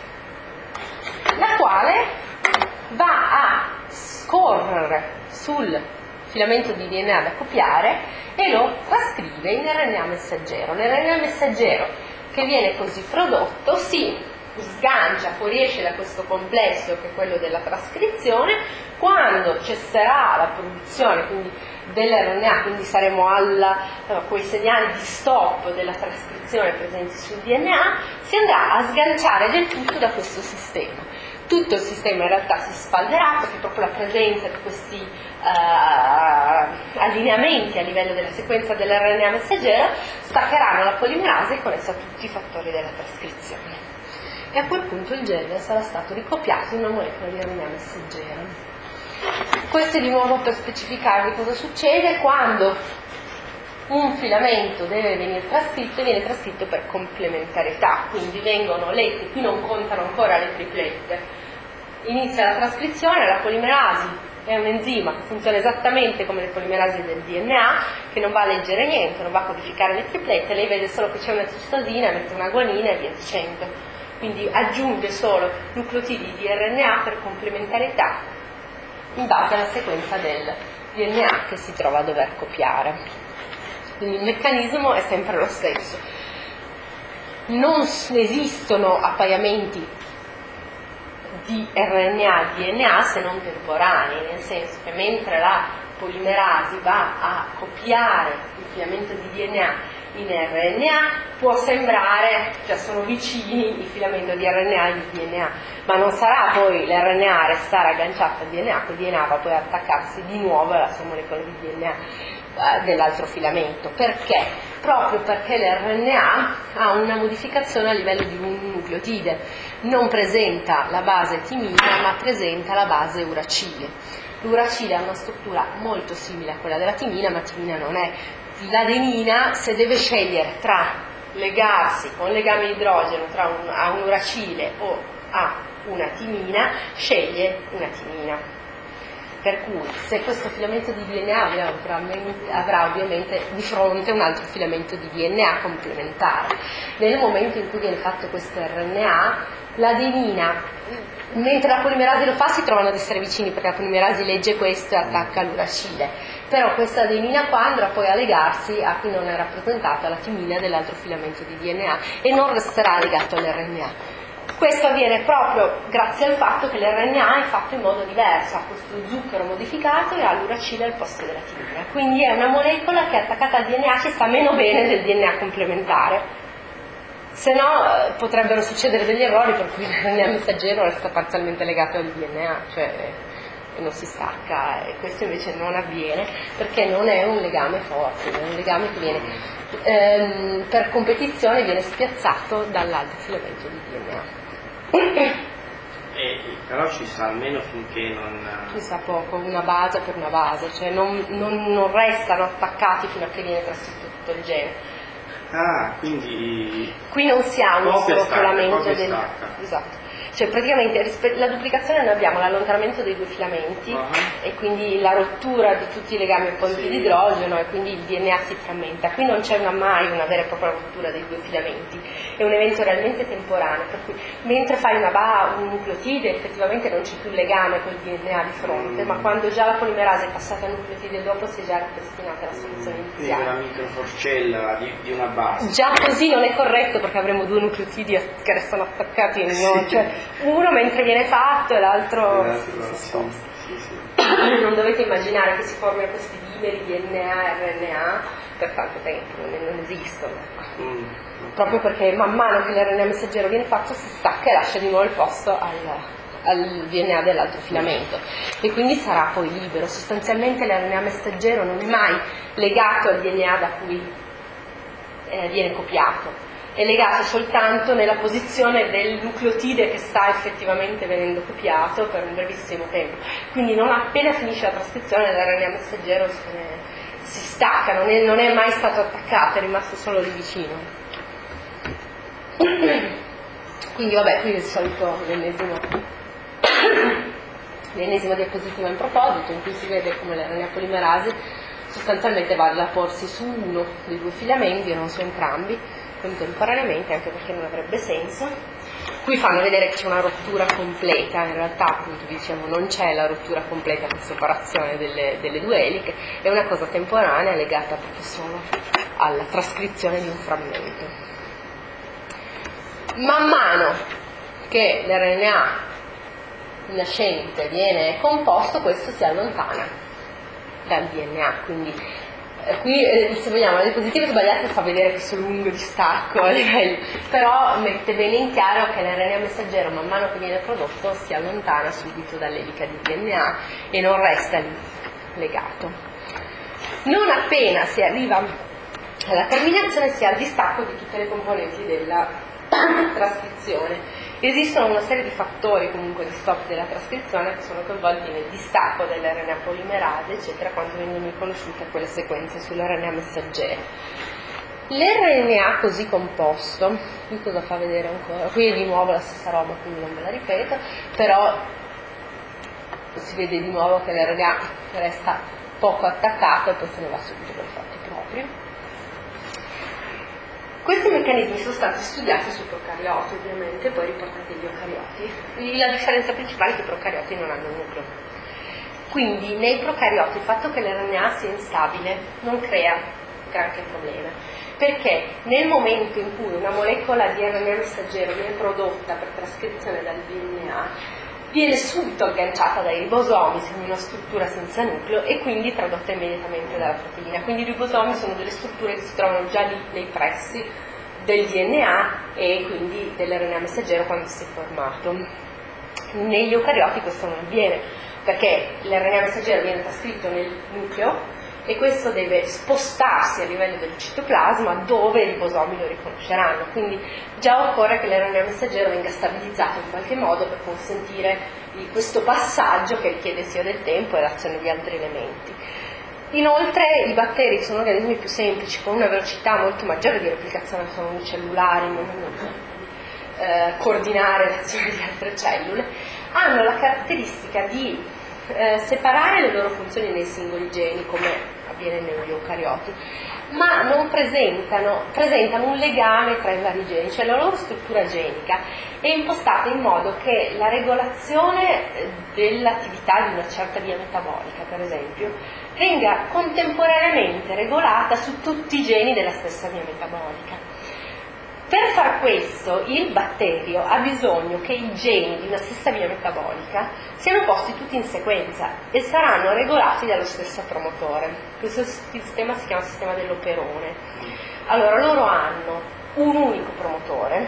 la quale va a scorrere sul filamento di D N A da copiare e lo trascrive in R N A messaggero. Nell'R N A messaggero che viene così prodotto si sgancia, fuoriesce da questo complesso che è quello della trascrizione. Quando cesserà la produzione quindi dell'R N A, quindi saremo alla, uh, quei segnali di stop della trascrizione presenti sul D N A, si andrà a sganciare del tutto da questo sistema. Tutto il sistema in realtà si spalderà, perché proprio la presenza di questi uh, allineamenti a livello della sequenza dell'R N A messaggero staccheranno la polimerasi e con essa tutti i fattori della trascrizione. E a quel punto il gene sarà stato ricopiato in una molecola di R N A messaggero. Questo è di nuovo per specificarvi cosa succede quando un filamento deve venire trascritto, viene trascritto per complementarietà, quindi vengono letti, qui non contano ancora le triplette. Inizia la trascrizione, la polimerasi è un enzima che funziona esattamente come le polimerasi del D N A, che non va a leggere niente, non va a codificare le triplette, lei vede solo che c'è una citosina, mette una guanina e via dicendo. Quindi aggiunge solo nucleotidi di R N A per complementarietà in base alla sequenza del D N A che si trova a dover copiare. Quindi il meccanismo è sempre lo stesso. Non esistono appaiamenti di R N A e D N A se non temporanei, nel senso che mentre la polimerasi va a copiare il filamento di D N A in R N A, può sembrare, cioè sono vicini il filamento di R N A e di D N A, ma non sarà poi l'R N A a restare agganciato al D N A, quel D N A va poi a attaccarsi di nuovo alla sua molecola di D N A eh, dell'altro filamento. Perché? Proprio perché l'R N A ha una modificazione a livello di un nucleotide, non presenta la base timina ma presenta la base uracile. L'uracile ha una struttura molto simile a quella della timina, ma timina non è. L'adenina, se deve scegliere tra legarsi con legame di idrogeno tra un, a un uracile o a una timina, sceglie una timina. Per cui se questo filamento di D N A avrà, avrà ovviamente di fronte un altro filamento di D N A complementare. Nel momento in cui viene fatto questo R N A, l'adenina, mentre la polimerasi lo fa, si trovano ad essere vicini perché la polimerasi legge questo e attacca l'uracile, però questa adenina qua andrà poi a legarsi a cui non è rappresentata la timina dell'altro filamento di D N A e non resterà legato all'R N A. Questo avviene proprio grazie al fatto che l'R N A è fatto in modo diverso, ha questo zucchero modificato e ha l'uracile al posto della timina, quindi è una molecola che è attaccata al D N A, ci sta meno bene del D N A complementare, se no eh, potrebbero succedere degli errori per cui l'R N A messaggero resta parzialmente legato al D N A, cioè eh, non si stacca, e questo invece non avviene perché non è un legame forte, è un legame che viene ehm, per competizione viene spiazzato dall'altro filamento di D N A. E, però ci sta almeno finché non... Ci sta poco, una base per una base, cioè non, non, non restano attaccati fino a che viene trascritto tutto il gene. Ah, quindi... Qui non si ha uno strofolamento del... Stacca. Esatto. Cioè praticamente la duplicazione noi abbiamo l'allontanamento dei due filamenti uh-huh. e quindi la rottura di tutti i legami a ponti sì. di idrogeno e quindi il D N A si frammenta. Qui non c'è una, mai una vera e propria rottura dei due filamenti, è un evento realmente temporaneo, per cui mentre fai una ba, un nucleotide effettivamente non c'è più legame col D N A di fronte, mm. ma quando già la polimerasi è passata al nucleotide dopo si è già ripristinata la soluzione iniziale. Quindi una microforcella di, di una base. Già così non è corretto perché avremo due nucleotidi che restano attaccati in sì. cioè, uno mentre viene fatto e l'altro, l'altro si, si sposta. Sì, sì. Non dovete immaginare che si formino questi dimeri D N A e R N A per tanto tempo, non, non esistono. Mm. Proprio perché man mano che l'R N A messaggero viene fatto si stacca e lascia di nuovo il posto al, al D N A dell'altro filamento e quindi sarà poi libero. Sostanzialmente l'R N A messaggero non è mai legato al D N A da cui eh, viene copiato, è legato soltanto nella posizione del nucleotide che sta effettivamente venendo copiato per un brevissimo tempo, quindi non appena finisce la trascrizione l'R N A messaggero si, si stacca, non è, non è mai stato attaccato, è rimasto solo lì vicino. Quindi vabbè, qui il solito l'ennesimo l'ennesimo diapositiva in proposito in cui si vede come l'R N A polimerasi sostanzialmente va a porsi su uno dei due filamenti e non su entrambi contemporaneamente, anche perché non avrebbe senso. Qui fanno vedere che c'è una rottura completa, in realtà appunto diciamo non c'è la rottura completa per separazione delle, delle due eliche, è una cosa temporanea legata proprio solo alla trascrizione di un frammento. Man mano che l'R N A nascente viene composto, questo si allontana dal D N A, quindi qui eh, se vogliamo la diapositiva sbagliata fa vedere questo lungo distacco a livello, però mette bene in chiaro che l'R N A messaggero man mano che viene prodotto si allontana subito dall'elica di D N A e non resta lì legato. Non appena si arriva alla terminazione si ha il distacco di tutte le componenti della trascrizione Esistono una serie di fattori comunque di stop della trascrizione che sono coinvolti nel distacco dell'erre enne a polimerase, eccetera, quando vengono riconosciute quelle sequenze sull'erre enne a messaggero. L'erre enne a così composto, qui cosa fa vedere ancora? Qui è di nuovo la stessa roba, quindi non ve la ripeto, però si vede di nuovo che l'erre enne a resta poco attaccato e poi se ne va subito per fatti propri. Questi meccanismi sono stati studiati sui procarioti, ovviamente, poi riportati agli eucarioti. La differenza principale è che i procarioti non hanno nucleo. Quindi nei procarioti il fatto che l'erre enne a sia instabile non crea granché problema, perché nel momento in cui una molecola di erre enne a messaggero viene prodotta per trascrizione dal di enne a, viene subito agganciata dai ribosomi, in una struttura senza nucleo, e quindi tradotta immediatamente dalla proteina. Quindi i ribosomi sono delle strutture che si trovano già lì nei pressi del di enne a e quindi dell'erre enne a messaggero quando si è formato. Negli eucarioti questo non avviene, perché l'erre enne a messaggero viene trascritto nel nucleo e questo deve spostarsi a livello del citoplasma dove i ribosomi lo riconosceranno, quindi già occorre che l'erre enne a messaggero venga stabilizzato in qualche modo per consentire questo passaggio che richiede sia del tempo e l'azione di altri elementi. Inoltre i batteri sono organismi più semplici, con una velocità molto maggiore di replicazione unicellulare, eh, coordinare l'azione di altre cellule, hanno la caratteristica di Eh, separare le loro funzioni nei singoli geni, come avviene negli eucarioti, ma non presentano, presentano un legame tra i vari geni, cioè la loro struttura genica è impostata in modo che la regolazione dell'attività di una certa via metabolica, per esempio, venga contemporaneamente regolata su tutti i geni della stessa via metabolica. Per far questo il batterio ha bisogno che i geni di una stessa via metabolica siano posti tutti in sequenza e saranno regolati dallo stesso promotore. Questo sistema si chiama sistema dell'operone. Allora loro hanno un unico promotore,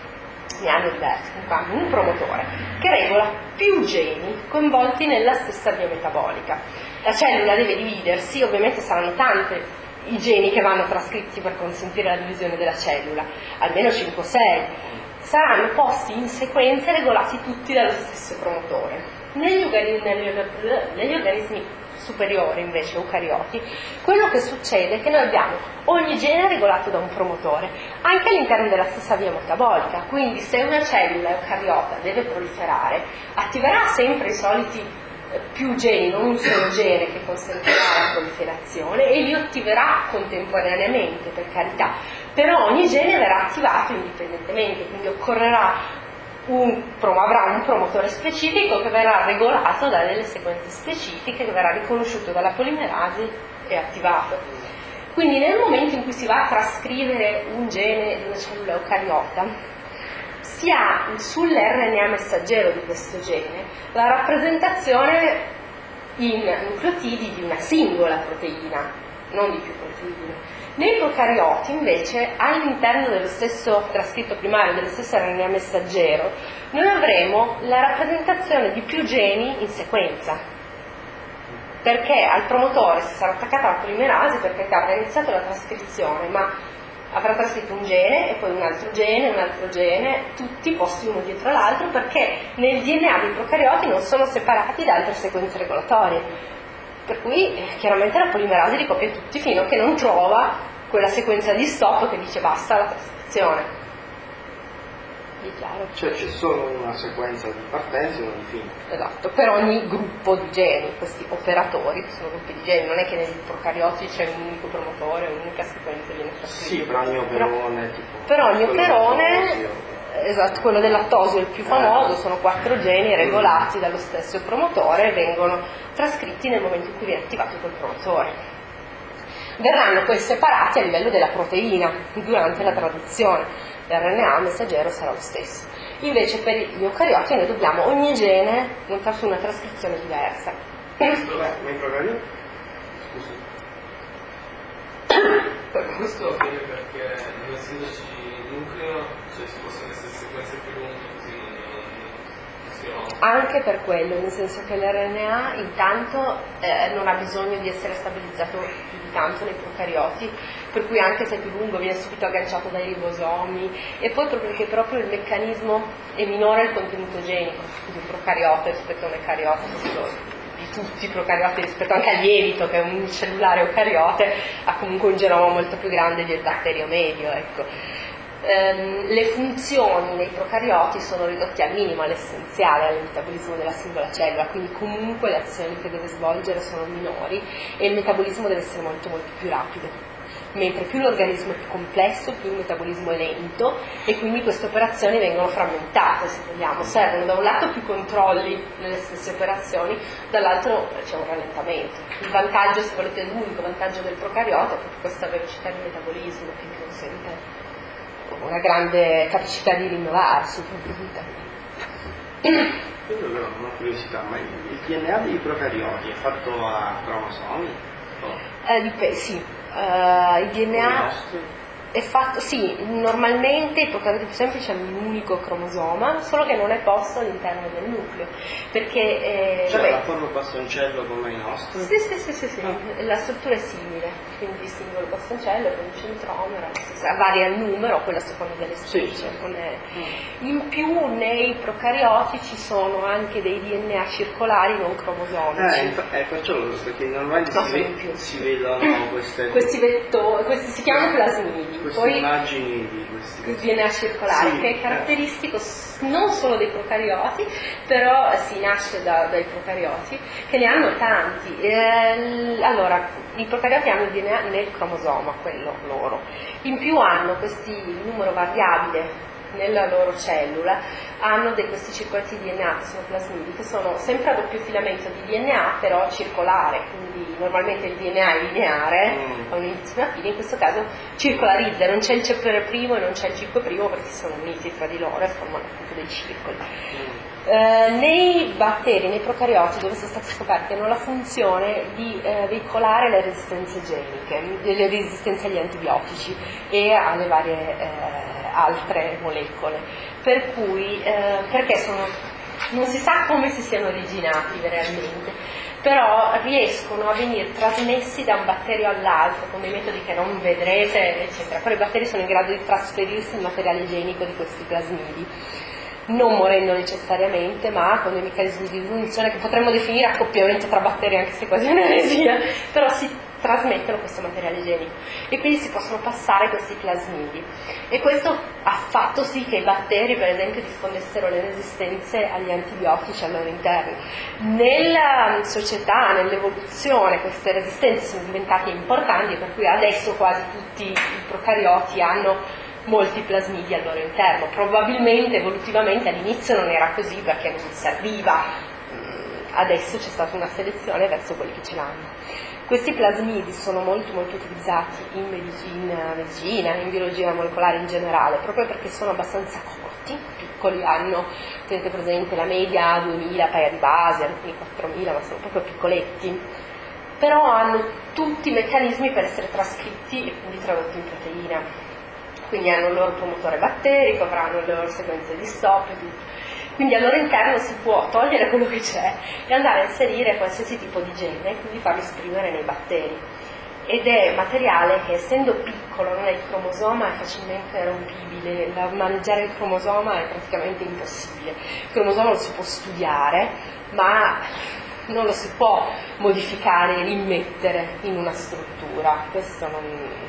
ne hanno diversi, hanno un promotore che regola più geni coinvolti nella stessa via metabolica. La cellula deve dividersi, ovviamente saranno tante i geni che vanno trascritti per consentire la divisione della cellula, almeno cinque o sei, saranno posti in sequenza e regolati tutti dallo stesso promotore. Negli organismi, negli organismi superiori, invece, eucarioti, quello che succede è che noi abbiamo ogni gene regolato da un promotore, anche all'interno della stessa via metabolica, quindi se una cellula eucariota deve proliferare, attiverà sempre i soliti più geni, non un solo gene che consentirà la proliferazione, e li attiverà contemporaneamente, per carità, però ogni gene verrà attivato indipendentemente, quindi occorrerà un, avrà un promotore specifico che verrà regolato da delle sequenze specifiche, che verrà riconosciuto dalla polimerasi e attivato. Quindi nel momento in cui si va a trascrivere un gene di una cellula eucariota, si ha sull'erre enne a messaggero di questo gene la rappresentazione in nucleotidi di una singola proteina, non di più proteine. Nei procarioti invece, all'interno dello stesso trascritto primario, dello stesso erre enne a messaggero, noi avremo la rappresentazione di più geni in sequenza, perché al promotore si sarà attaccata la polimerasi perché avrà iniziato la trascrizione, ma avrà trascritto un gene e poi un altro gene, un altro gene, tutti posti uno dietro l'altro, perché nel di enne a dei procarioti non sono separati da altre sequenze regolatorie, per cui eh, chiaramente la polimerasi li copia tutti fino a che non trova quella sequenza di stop che dice basta la trascrizione. È chiaro? Cioè c'è solo una sequenza di partenza e una di fine. Esatto, per ogni gruppo di geni, questi operatori che sono gruppi di geni, non è che nei procarioti c'è un unico promotore, un'unica sequenza viene trascritta. Sì, per ogni operone, però, tipo. Per ogni operone, esatto, quello del lattosio è il più famoso, sono quattro geni regolati dallo stesso promotore e vengono trascritti nel momento in cui viene attivato quel promotore. Verranno poi separati a livello della proteina durante la traduzione. L'erre enne a messaggero sarà lo stesso. Invece per gli eucarioti noi dobbiamo ogni gene montare su una trascrizione diversa. Ma i procarioti? Scusa. Questo avviene perché non essendoci nucleo, cioè si possono essere sequenze più lunghe, così non, non, non si Anche per quello, nel senso che l'R N A intanto eh, non ha bisogno di essere stabilizzato più di tanto nei procarioti, per cui anche se è più lungo viene subito agganciato dai ribosomi, e poi proprio perché proprio il meccanismo è minore il contenuto genico di un procariota rispetto a un eucariota, di tutti i procarioti rispetto anche al lievito, che è un cellulare eucariote, ha comunque un genoma molto più grande del batterio medio, ecco. Um, le funzioni nei procarioti sono ridotte al minimo, all'essenziale, al metabolismo della singola cellula, quindi comunque le azioni che deve svolgere sono minori e il metabolismo deve essere molto molto più rapido, mentre più l'organismo è più complesso, più il metabolismo è lento, e quindi queste operazioni vengono frammentate, se vogliamo. Servono da un lato più controlli nelle stesse operazioni, dall'altro c'è un rallentamento. Il vantaggio, se volete, l'unico vantaggio del procariota è proprio questa velocità di metabolismo che consente una grande capacità di rinnovarsi Quello però è una curiosità, ma il D N A dei procarioti è fatto a cromosomi? Oh. Eh, dip- sì, uh, il D N A è fatto, sì, normalmente i procarioti più semplici hanno un unico cromosoma, solo che non è posto all'interno del nucleo, perché eh, cioè vabbè, la forma bastoncello come i nostri? Sì, sì, sì, sì, sì. Ah. La struttura è simile, quindi singolo bastoncello, poi un centromero, varia il numero, quello a seconda delle specie. Sì. Non è... In più nei procarioti ci sono anche dei D N A circolari non cromosomici. Eh, inf- eh perciò perché normalmente no, si, ve- si vedono queste... questi vettori, questi si chiamano plasmidi. Queste poi immagini di questi... il D N A circolare, sì, che è caratteristico eh. non solo dei procarioti, però si nasce da, dai procarioti, che ne hanno tanti. Eh, allora, i procarioti hanno il D N A nel cromosoma, quello loro. In più hanno questi numero variabile nella loro cellula, hanno dei, questi circuiti D N A che sono plasmidi, che sono sempre a doppio filamento di D N A, però circolare, quindi normalmente il D N A è lineare, mm. ha un inizio e una fine, in questo caso circolarizza, non c'è il cepere primo e non c'è il ciclo primo perché sono uniti tra di loro e formano appunto dei circoli. Mm. Eh, nei batteri, nei procarioti, dove sono state scoperte, hanno la funzione di eh, veicolare le resistenze geniche, le resistenze agli antibiotici e alle varie eh, altre molecole, per cui eh, perché sono, non si sa come si siano originati realmente, però riescono a venire trasmessi da un batterio all'altro con dei metodi che non vedrete, eccetera. Però i batteri sono in grado di trasferirsi il materiale igienico di questi plasmidi, non morendo necessariamente, ma con dei meccanismi di funzione che potremmo definire accoppiamento tra batteri, anche se quasi è un'eresia, però si trasmettono questo materiale igienico e quindi si possono passare questi plasmidi, e questo ha fatto sì che i batteri, per esempio, diffondessero le resistenze agli antibiotici al loro interno. Nella società, nell'evoluzione, queste resistenze sono diventate importanti, per cui adesso quasi tutti i procarioti hanno molti plasmidi al loro interno. Probabilmente evolutivamente all'inizio non era così perché non serviva, adesso c'è stata una selezione verso quelli che ce l'hanno. Questi plasmidi sono molto molto utilizzati in medicina, medicina, in biologia molecolare in generale, proprio perché sono abbastanza corti, piccoli, hanno, tenete presente, la media duemila paia di base, alcuni quattromila, ma sono proprio piccoletti, però hanno tutti i meccanismi per essere trascritti e quindi tradotti in proteina. Quindi hanno il loro promotore batterico, avranno le loro sequenze di stop e tutto. Quindi al loro interno si può togliere quello che c'è e andare a inserire qualsiasi tipo di gene e quindi farlo esprimere nei batteri. Ed è materiale che, essendo piccolo, non è il cromosoma, è facilmente rompibile. Maneggiare il cromosoma è praticamente impossibile. Il cromosoma lo si può studiare, ma non lo si può modificare e rimettere in una struttura. Questo non...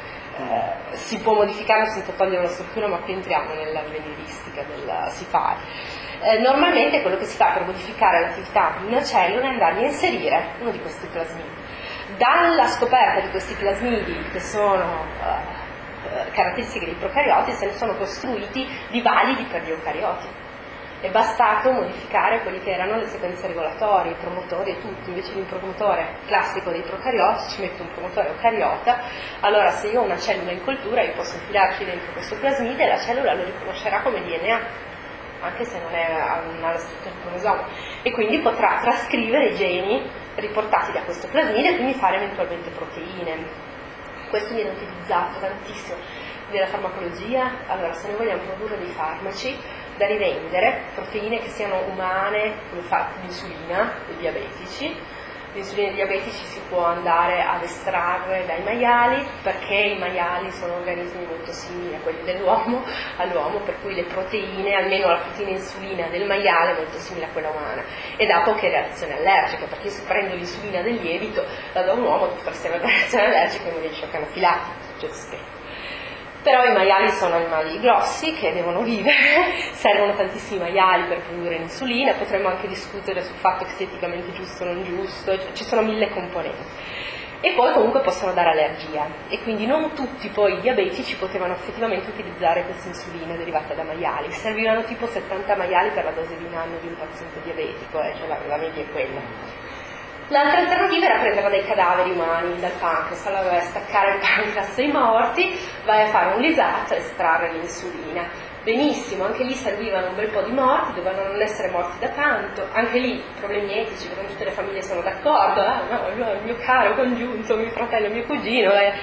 Eh, si può modificare senza togliere la struttura, ma qui entriamo nell'avveniristica del si fa. Eh, normalmente quello che si fa per modificare l'attività di una cellula è andare a inserire uno di questi plasmidi. Dalla scoperta di questi plasmidi, che sono eh, caratteristiche dei procarioti, se ne sono costruiti di validi per gli eucarioti. È bastato modificare quelli che erano le sequenze regolatorie, i promotori e tutto. Invece di un promotore classico dei procarioti ci metto un promotore eucariota. Allora se io ho una cellula in coltura, io posso infilarci dentro questo plasmide e la cellula lo riconoscerà come D N A, anche se non è una struttura di cromosoma, e quindi potrà trascrivere i geni riportati da questo plasmide e quindi fare eventualmente proteine. Questo viene utilizzato tantissimo nella farmacologia. Allora, se noi vogliamo produrre dei farmaci, da rivendere, proteine che siano umane, come fa l'insulina dei diabetici. L'insulina dei diabetici si può andare ad estrarre dai maiali, perché i maiali sono organismi molto simili a quelli dell'uomo, all'uomo, per cui le proteine, almeno la proteina insulina del maiale è molto simile a quella umana, e dà poche reazioni allergiche, perché se prendo l'insulina del lievito la do a un uomo, potresti avere una reazione allergica e mi riesce anafilatico, succede spesso. Però i maiali sono animali grossi che devono vivere, servono tantissimi maiali per produrre l'insulina, potremmo anche discutere sul fatto che sia eticamente giusto o non giusto, ci sono mille componenti. E poi comunque possono dare allergia, e quindi non tutti poi i diabetici potevano effettivamente utilizzare questa insulina derivata da maiali, servivano tipo settanta maiali per la dose di un anno di un paziente diabetico, eh, cioè la, la media è quella. L'altra alternativa era prenderla dai cadaveri umani, dal pancreas, allora vai a staccare il pancreas ai morti, vai a fare un lisato e estrarre l'insulina. Benissimo, anche lì servivano un bel po' di morti, dovevano non essere morti da tanto, anche lì problemi etici, perché non tutte le famiglie sono d'accordo, ah, no, il mio caro congiunto, mio fratello, mio cugino. Eh.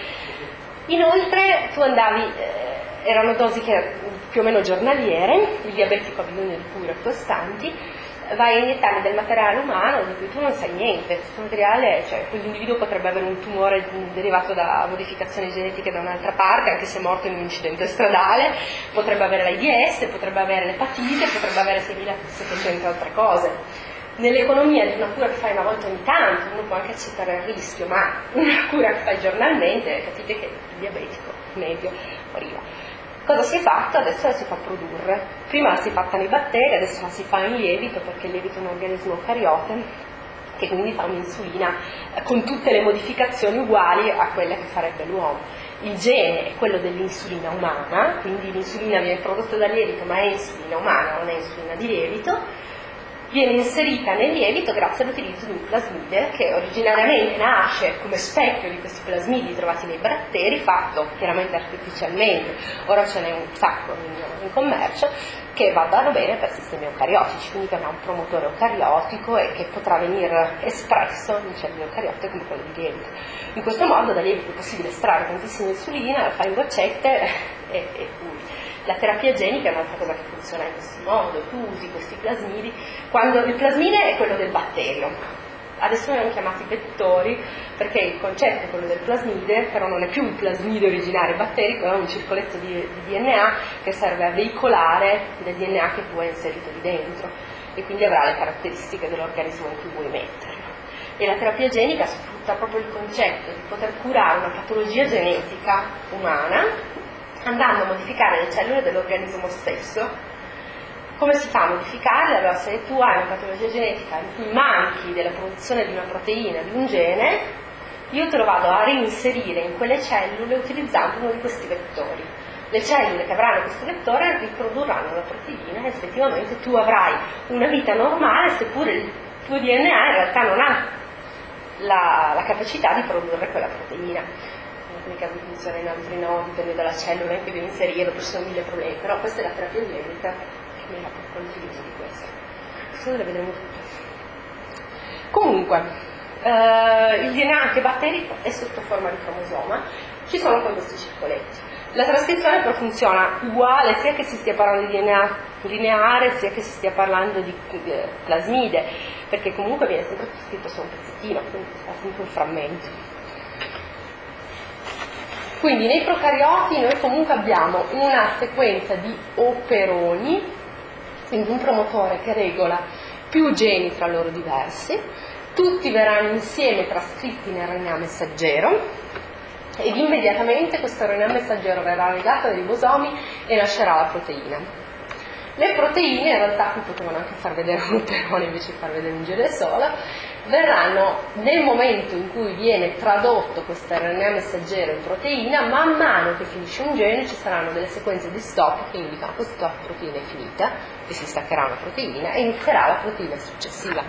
Inoltre tu andavi, eh, erano dosi che più o meno giornaliere, il diabetico ha bisogno di cure costanti, vai a iniettare del materiale umano di cui tu non sai niente. Questo materiale, cioè quell'individuo potrebbe avere un tumore derivato da modificazioni genetiche da un'altra parte, anche se è morto in un incidente stradale, potrebbe avere l'AIDS, potrebbe avere l'epatite, potrebbe avere seimilasettecento altre cose. Nell'economia di una cura che fai una volta ogni tanto, uno può anche accettare il rischio, ma una cura che fai giornalmente, capite che il diabetico medio moriva. Cosa si è fatto? Adesso la si fa produrre. Prima la si è fatta nei batteri, adesso la si fa in lievito, perché il lievito è un organismo eucariote che quindi fa un'insulina con tutte le modificazioni uguali a quelle che farebbe l'uomo. Il gene è quello dell'insulina umana, quindi l'insulina viene prodotta dal lievito, ma è insulina umana, non è insulina di lievito. Viene inserita nel lievito grazie all'utilizzo di un plasmide che originariamente nasce come specchio di questi plasmidi trovati nei batteri, fatto chiaramente artificialmente, ora ce n'è un sacco in, in commercio, che vanno bene per sistemi eucariotici, quindi che ha un promotore eucariotico e che potrà venire espresso in cellule eucariote come quello di lievito. In questo modo da lievito è possibile estrarre tantissima insulina, la fai in boccette e, e usi. La terapia genica è un'altra cosa che funziona in questo modo, tu usi questi plasmidi, quando il plasmide è quello del batterio, adesso vengono chiamati vettori perché il concetto è quello del plasmide, però non è più il plasmide originario batterico, è un circoletto di, di D N A che serve a veicolare del D N A che tu hai inserito lì dentro e quindi avrà le caratteristiche dell'organismo in cui vuoi metterlo. E la terapia genica sfrutta proprio il concetto di poter curare una patologia genetica umana andando a modificare le cellule dell'organismo stesso. Come si fa a modificarle? Allora, se tu hai una patologia genetica in cui manchi della produzione di una proteina, di un gene, io te lo vado a reinserire in quelle cellule utilizzando uno di questi vettori. Le cellule che avranno questo vettore riprodurranno la proteina e effettivamente tu avrai una vita normale, seppure il tuo D N A in realtà non ha la, la capacità di produrre quella proteina. In alcuni casi funziona, in altri no, dipende dalla cellula in cui devi inserire, ci sono mille problemi, però questa è la terapia genica che mi ha proprio l'utilizzo di questo. Questo le vedremo tutte. Comunque, eh, il D N A anche batterico è sotto forma di cromosoma, ci sono poi questi circoletti. La trascrizione però funziona uguale sia che si stia parlando di D N A lineare sia che si stia parlando di plasmide, perché comunque viene sempre scritto su un pezzettino, quindi fa sempre un frammento. Quindi nei procarioti noi comunque abbiamo una sequenza di operoni, quindi un promotore che regola più geni tra loro diversi, tutti verranno insieme trascritti nel R N A messaggero ed immediatamente questo R N A messaggero verrà legato ai ribosomi e nascerà la proteina. Le proteine, in realtà qui potevano anche far vedere un operone invece di far vedere un gene solo, verranno nel momento in cui viene tradotto questo R N A messaggero in proteina, man mano che finisce un gene ci saranno delle sequenze di stop che indicano che questa proteina è finita, che si staccherà una proteina e inizierà la proteina successiva.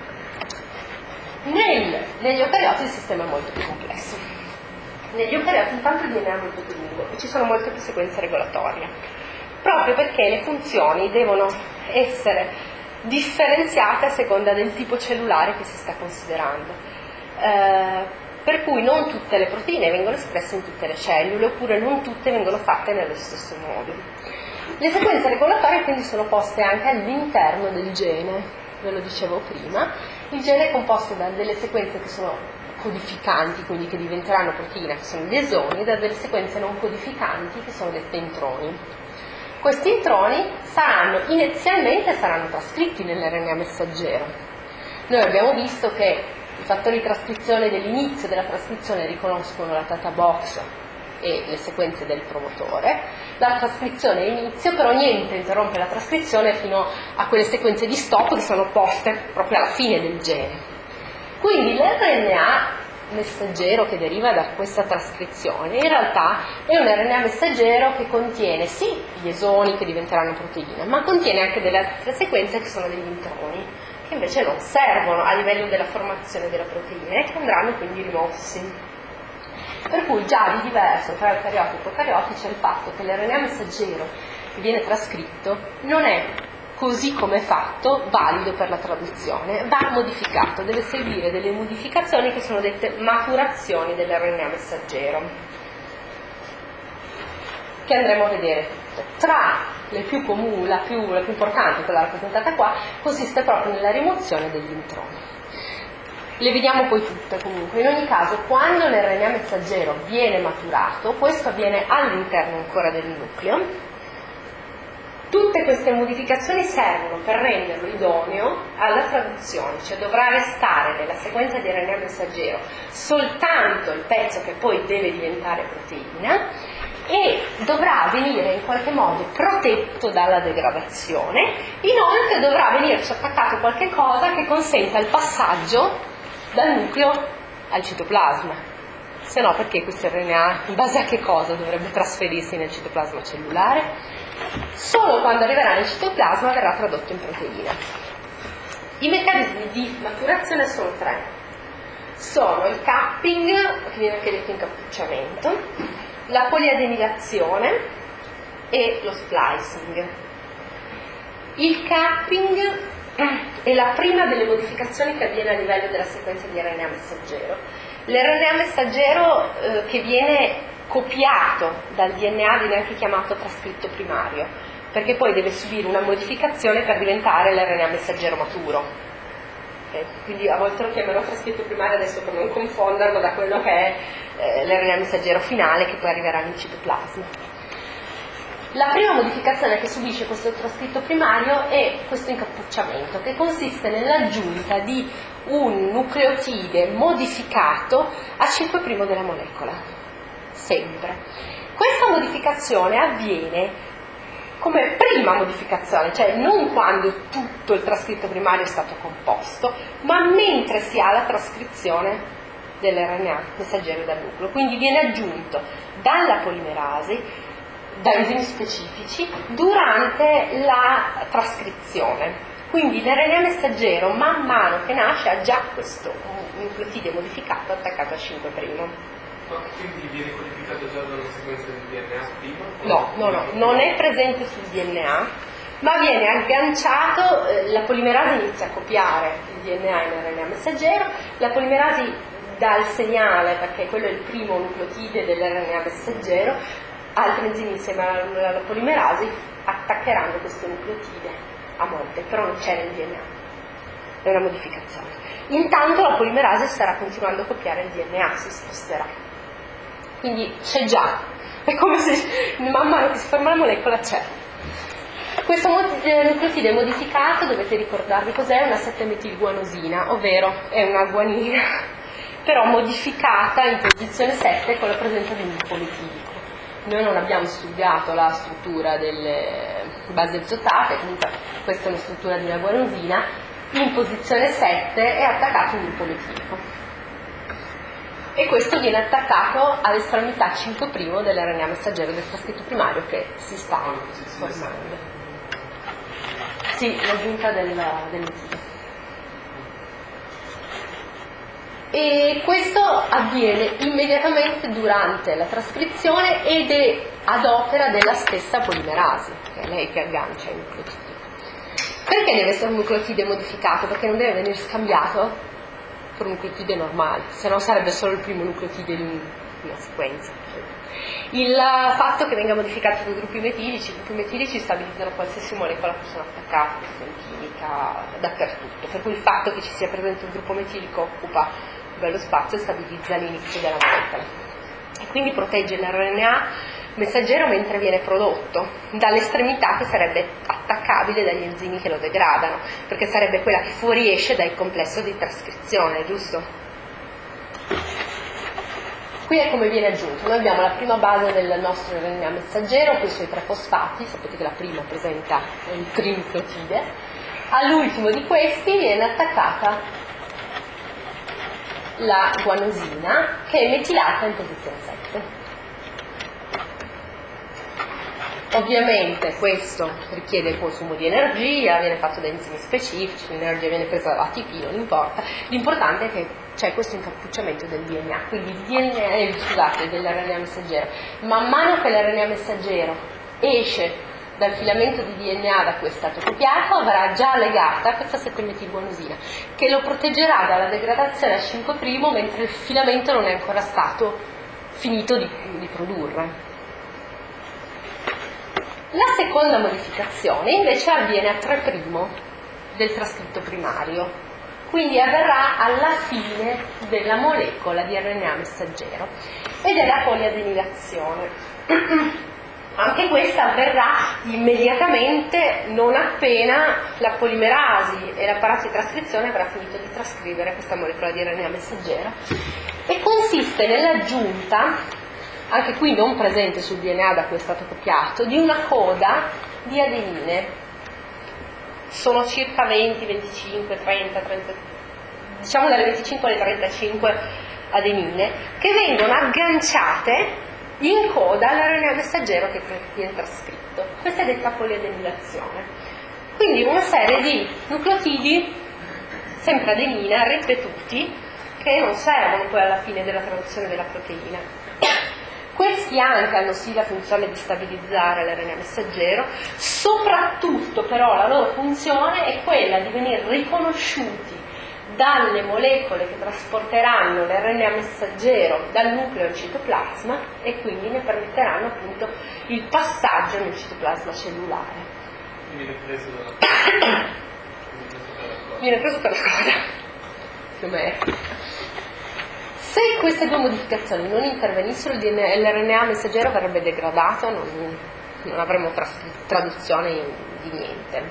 Nel, negli eucarioti il sistema è molto più complesso. Negli eucarioti intanto il D N A è molto più lungo e ci sono molte più sequenze regolatorie, proprio perché le funzioni devono essere differenziate a seconda del tipo cellulare che si sta considerando, eh, per cui non tutte le proteine vengono espresse in tutte le cellule, oppure non tutte vengono fatte nello stesso modo. Le sequenze regolatorie quindi sono poste anche all'interno del gene, ve lo dicevo prima. Il gene è composto da delle sequenze che sono codificanti, quindi che diventeranno proteina, che sono gli esoni, e da delle sequenze non codificanti, che sono dette introni. Questi introni saranno, inizialmente saranno trascritti nell'erre enne a messaggero. Noi abbiamo visto che i fattori di trascrizione dell'inizio della trascrizione riconoscono la data box e le sequenze del promotore. La trascrizione è inizio, però niente interrompe la trascrizione fino a quelle sequenze di stop che sono poste proprio alla fine del gene. Quindi l'erre enne a messaggero che deriva da questa trascrizione in realtà è un erre enne a messaggero che contiene sì gli esoni che diventeranno proteine, ma contiene anche delle altre sequenze che sono degli introni, che invece non servono a livello della formazione della proteina e che andranno quindi rimossi. Per cui già di diverso tra eucarioti e procarioti c'è il fatto che l'erre enne a messaggero che viene trascritto non è, così come è fatto, valido per la traduzione, va modificato, deve seguire delle modificazioni che sono dette maturazioni dell'erre enne a messaggero, che andremo a vedere tutte. Tra le più comuni, la più, la più importante, quella rappresentata qua, consiste proprio nella rimozione degli introni. Le vediamo poi tutte comunque. In ogni caso, quando l'erre enne a messaggero viene maturato, questo avviene all'interno ancora del nucleo. Tutte queste modificazioni servono per renderlo idoneo alla traduzione, cioè dovrà restare nella sequenza di erre enne a messaggero soltanto il pezzo che poi deve diventare proteina e dovrà venire in qualche modo protetto dalla degradazione. Inoltre dovrà venirci attaccato qualche cosa che consenta il passaggio dal nucleo al citoplasma, se no perché questo erre enne a in base a che cosa dovrebbe trasferirsi nel citoplasma cellulare? Solo quando arriverà nel citoplasma verrà tradotto in proteina. I meccanismi di maturazione sono tre: sono il capping, che viene anche detto incappucciamento, la poliadenilazione e lo splicing. Il capping è la prima delle modificazioni che avviene a livello della sequenza di erre enne a messaggero. L'erre enne a messaggero eh, che viene copiato dal di enne a viene anche chiamato trascritto primario, perché poi deve subire una modificazione per diventare l'erre enne a messaggero maturo. Okay? Quindi a volte lo chiamerò trascritto primario adesso per non confonderlo da quello che è eh, l'erre enne a messaggero finale che poi arriverà nel citoplasma. La prima modificazione che subisce questo trascritto primario è questo incappucciamento, che consiste nell'aggiunta di un nucleotide modificato a cinque' della molecola, sempre. Questa modificazione avviene come prima modificazione, cioè non quando tutto il trascritto primario è stato composto, ma mentre si ha la trascrizione dell'erre enne a messaggero dal nucleo. Quindi viene aggiunto dalla polimerasi, da enzimi specifici, durante la trascrizione. Quindi l'erre enne a messaggero man mano che nasce ha già questo nucleotide modificato attaccato a cinque'. Ma quindi viene codificato già dalla sequenza del di enne a prima? No, no, no, non è presente sul di enne a, ma viene agganciato, eh, la polimerasi inizia a copiare il di enne a in erre enne a messaggero, la polimerasi dà il segnale, perché quello è il primo nucleotide dell'erre enne a messaggero, altri enzimi insieme alla polimerasi attaccheranno questo nucleotide a monte, però non c'è nel di enne a, è una modificazione. Intanto la polimerasi starà continuando a copiare il di enne a, si sposterà, quindi c'è già, è come se man mano che si forma la molecola c'è. Questo nucleotide modificato, dovete ricordarvi cos'è, una sette metilguanosina, ovvero è una guanina però modificata in posizione sette con la presenza di un gruppo metilico. Noi non abbiamo studiato la struttura delle basi azotate, comunque questa è una struttura di una guanosina, in posizione sette è attaccato un gruppo metilico. E questo viene attaccato all'estremità cinque' dell'erre enne a messaggero del trascritto primario che si sta formando. Sì, l'aggiunta del, del metilo. E questo avviene immediatamente durante la trascrizione ed è ad opera della stessa polimerasi, che è lei che aggancia il nucleotide. Perché deve essere un nucleotide modificato? Perché non deve venire scambiato per un nucleotide normale, se no sarebbe solo il primo nucleotide di un, una sequenza. Il fatto che venga modificato dai gruppi metilici, i gruppi metilici stabilizzano qualsiasi molecola che sono attaccate, questo in chimica dappertutto, per cui il fatto che ci sia presente un gruppo metilico occupa un bello spazio e stabilizza l'inizio della molecola. E quindi protegge l'R N A messaggero mentre viene prodotto dall'estremità che sarebbe attaccabile dagli enzimi che lo degradano, perché sarebbe quella che fuoriesce dal complesso di trascrizione, giusto? Qui è come viene aggiunto. Noi abbiamo la prima base del nostro R N A messaggero, qui sui tre fosfati, sapete che la prima presenta il trinucleotide, all'ultimo di questi viene attaccata la guanosina che è metilata in posizione sette. Ovviamente questo richiede il consumo di energia, viene fatto da enzimi specifici, l'energia viene presa dall'A T P, non importa, l'importante è che c'è questo incappucciamento del D N A, quindi il D N A, eh, scusate, dell'R N A messaggero. Man mano che l'R N A messaggero esce dal filamento di D N A da cui è stato copiato, avrà già legata questa sette metilguanosina, che lo proteggerà dalla degradazione a cinque' mentre il filamento non è ancora stato finito di, di produrre. La seconda modificazione invece avviene a tre' del trascritto primario, quindi avverrà alla fine della molecola di R N A messaggero ed è la poliadenilazione. Anche questa avverrà immediatamente non appena la polimerasi e l'apparato di trascrizione avrà finito di trascrivere questa molecola di R N A messaggero, e consiste nell'aggiunta, anche qui non presente sul D N A da cui è stato copiato, di una coda di adenine. Sono circa venti, venticinque, trenta, trenta, diciamo dalle venticinque alle trentacinque adenine, che vengono agganciate in coda all'R N A messaggero che viene trascritto. Questa è detta poliadenilazione. Quindi una serie di nucleotidi, sempre adenina, ripetuti, che non servono poi alla fine della traduzione della proteina. Questi anche hanno sì la funzione di stabilizzare l'R N A messaggero, soprattutto però la loro funzione è quella di venire riconosciuti dalle molecole che trasporteranno l'R N A messaggero dal nucleo al citoplasma e quindi ne permetteranno appunto il passaggio nel citoplasma cellulare. Viene preso dalla Viene preso per la coda. Più o meno. Se queste due modificazioni non intervenissero, l'R N A messaggero verrebbe degradato, non, non avremmo traduzione di niente.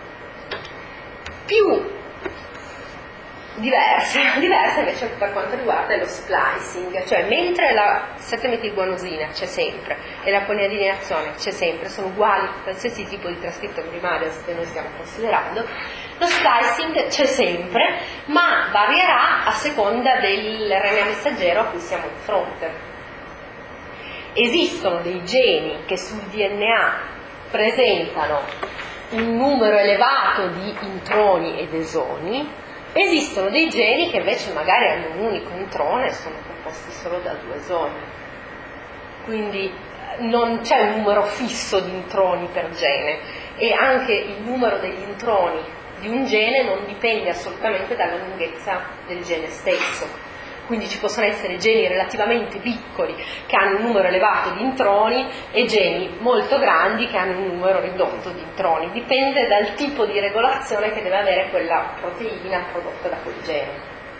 Più diversa, diversa invece per quanto riguarda lo splicing, cioè mentre la sette metilguanosina c'è sempre e la poliadenilazione c'è sempre, sono uguali a qualsiasi tipo di trascritto primario che noi stiamo considerando, lo splicing c'è sempre, ma varierà a seconda dell'R N A messaggero a cui siamo di fronte. Esistono dei geni che sul D N A presentano un numero elevato di introni ed esoni, esistono dei geni che invece magari hanno un unico introne e sono composti solo da due esoni. Quindi non c'è un numero fisso di introni per gene, e anche il numero degli introni di un gene non dipende assolutamente dalla lunghezza del gene stesso. Quindi ci possono essere geni relativamente piccoli che hanno un numero elevato di introni e geni molto grandi che hanno un numero ridotto di introni. Dipende dal tipo di regolazione che deve avere quella proteina prodotta da quel gene.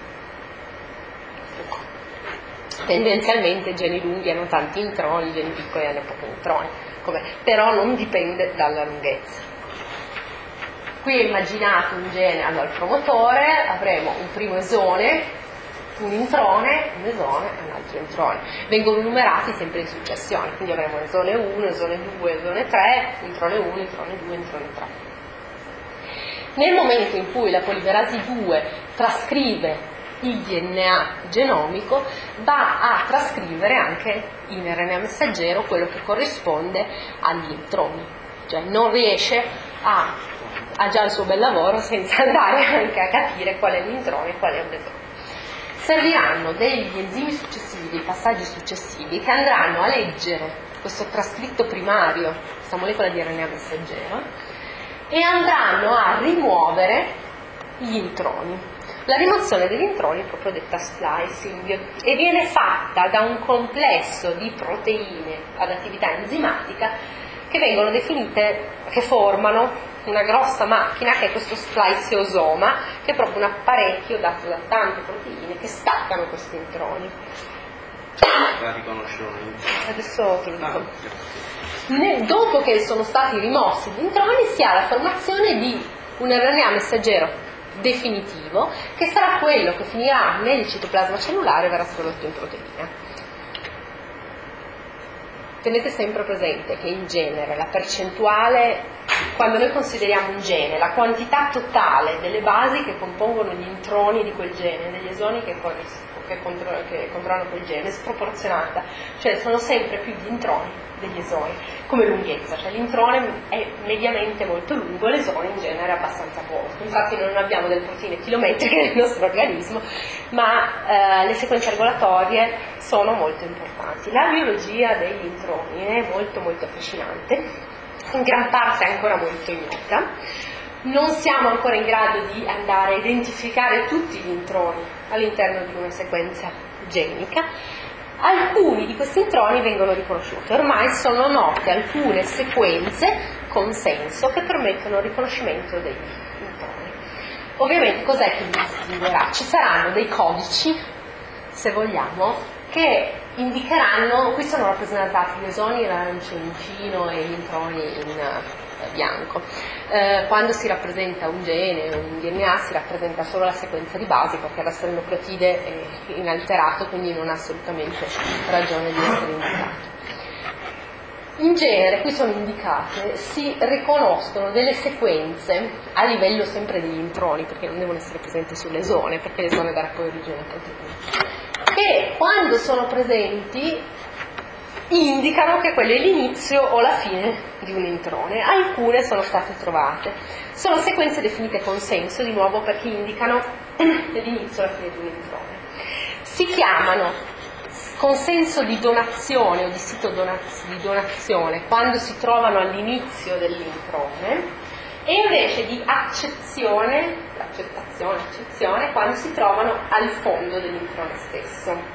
Tendenzialmente geni lunghi hanno tanti introni, geni piccoli hanno pochi introni, come, però non dipende dalla lunghezza. Qui è immaginato un gene, allora il promotore, avremo un primo esone, un introne, un esone e un altro introne. Vengono numerati sempre in successione, quindi avremo esone uno, esone due, esone tre, introne uno, introne due, introne tre. Nel momento in cui la polimerasi due trascrive il D N A genomico, va a trascrivere anche in R N A messaggero quello che corrisponde agli introni, cioè non riesce a, ha già il suo bel lavoro senza andare anche a capire qual è l'introne e qual è un esone. Serviranno degli enzimi successivi, dei passaggi successivi che andranno a leggere questo trascritto primario, questa molecola di R N A messaggero, e andranno a rimuovere gli introni. la rimozione degli introni è proprio detta splicing e viene fatta da un complesso di proteine ad attività enzimatica che vengono definite, che formano una grossa macchina che è questo spliceosoma, che è proprio un apparecchio dato da tante proteine che staccano questi introni. La riconoscerò Adesso te lo dico. Ne, dopo che sono stati rimossi gli introni si ha la formazione di un erre enne a messaggero definitivo che sarà quello che finirà nel citoplasma cellulare e verrà tradotto in proteina. Tenete sempre presente che in genere la percentuale, quando noi consideriamo un gene, la quantità totale delle basi che compongono gli introni di quel gene, degli esoni che, che, contro, che controllano quel gene, è sproporzionata, cioè sono sempre più gli introni degli esoni, come lunghezza, cioè l'introne è mediamente molto lungo, l'esone in genere è abbastanza corto, infatti noi non abbiamo delle proteine chilometriche nel nostro organismo, ma eh, le sequenze regolatorie sono molto importanti. La biologia degli introni è molto molto affascinante, in gran parte è ancora molto ignota, non siamo ancora in grado di andare a identificare tutti gli introni all'interno di una sequenza genica. Alcuni di questi introni vengono riconosciuti, ormai sono note alcune sequenze con senso che permettono il riconoscimento degli introni. Ovviamente cos'è che li distinguerà? Ci saranno dei codici, se vogliamo, che indicheranno, qui sono rappresentati gli esoni in arancioncino e gli introni in bianco. Eh, quando si rappresenta un gene, un D N A, si rappresenta solo la sequenza di basi perché il resto del nucleotide è inalterato, quindi non ha assolutamente ragione di essere indicato. In genere, qui sono indicate, si riconoscono delle sequenze a livello sempre degli introni, perché non devono essere presenti sull'esone, perché l'esone darà poi origine a proteine, che quando sono presenti indicano che quello è l'inizio o la fine di un introne. Alcune sono state trovate, sono sequenze definite con senso, di nuovo perché indicano l'inizio o la fine di un introne. Si chiamano consenso di donazione o di sito donaz- di donazione quando si trovano all'inizio dell'introne, e invece di accezione, accettazione, accezione quando si trovano al fondo dell'introne stesso.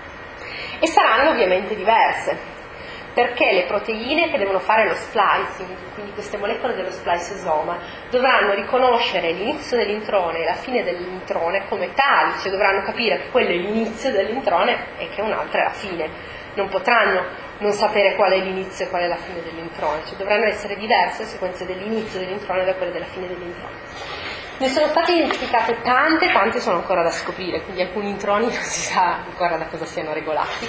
E saranno ovviamente diverse, perché le proteine che devono fare lo splicing, quindi queste molecole dello spliceosoma, dovranno riconoscere l'inizio dell'introne e la fine dell'introne come tali, cioè dovranno capire che quello è l'inizio dell'introne e che un'altra è la fine. Non potranno non sapere qual è l'inizio e qual è la fine dell'introne, cioè dovranno essere diverse le sequenze dell'inizio dell'introne da quelle della fine dell'introne. Ne sono state identificate tante, tante sono ancora da scoprire, quindi alcuni introni non si sa ancora da cosa siano regolati.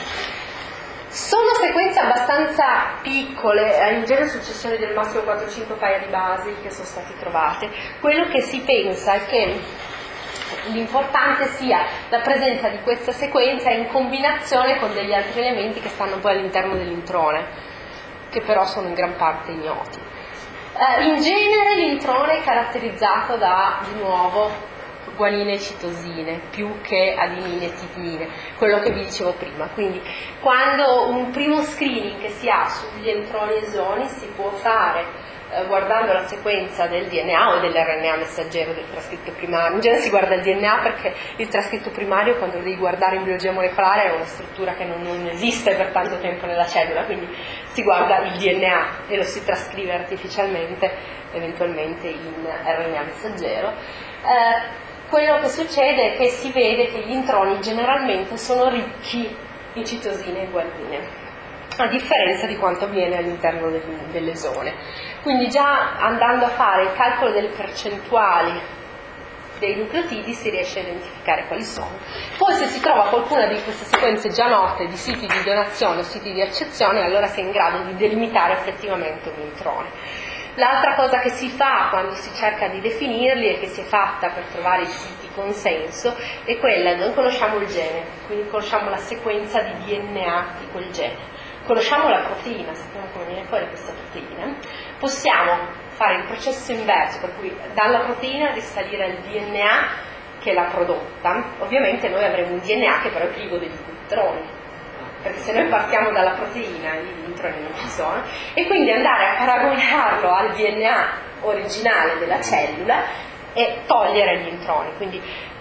Sono sequenze abbastanza piccole, in genere successione del massimo quattro cinque paia di basi che sono state trovate. Quello che si pensa è che l'importante sia la presenza di questa sequenza in combinazione con degli altri elementi che stanno poi all'interno dell'introne, che però sono in gran parte ignoti. Uh, in genere l'introne è caratterizzato da, di nuovo, guanine e citosine più che adenine e titinine, quello che vi dicevo prima. Quindi quando un primo screening che si ha sugli introni esoni si può fare eh, guardando la sequenza del D N A o dell'erre enne a messaggero del trascritto primario. In genere si guarda il D N A perché il trascritto primario, quando lo devi guardare in biologia molecolare, è una struttura che non, non esiste per tanto tempo nella cellula, quindi si guarda il D N A e lo si trascrive artificialmente, eventualmente in erre enne a messaggero. Eh, quello che succede è che si vede che gli introni generalmente sono ricchi in citosine e guanine, a differenza di quanto avviene all'interno dell'esone. Quindi già andando a fare il calcolo delle percentuali dei nucleotidi si riesce a identificare quali sono. Poi se si trova qualcuna di queste sequenze già note di siti di donazione o siti di accezione, allora si è in grado di delimitare effettivamente un introne. L'altra cosa che si fa quando si cerca di definirli e che si è fatta per trovare i siti con senso è quella: non conosciamo il gene, quindi conosciamo la sequenza di D N A di quel gene, conosciamo la proteina, sappiamo come viene fuori questa proteina, possiamo fare il processo inverso, per cui dalla proteina risalire al D N A che l'ha prodotta. Ovviamente noi avremo un D N A che però è privo degli introni, perché se noi partiamo dalla proteina gli introni non ci sono, e quindi andare a paragonarlo al D N A originale della cellula e togliere gli introni. Quindi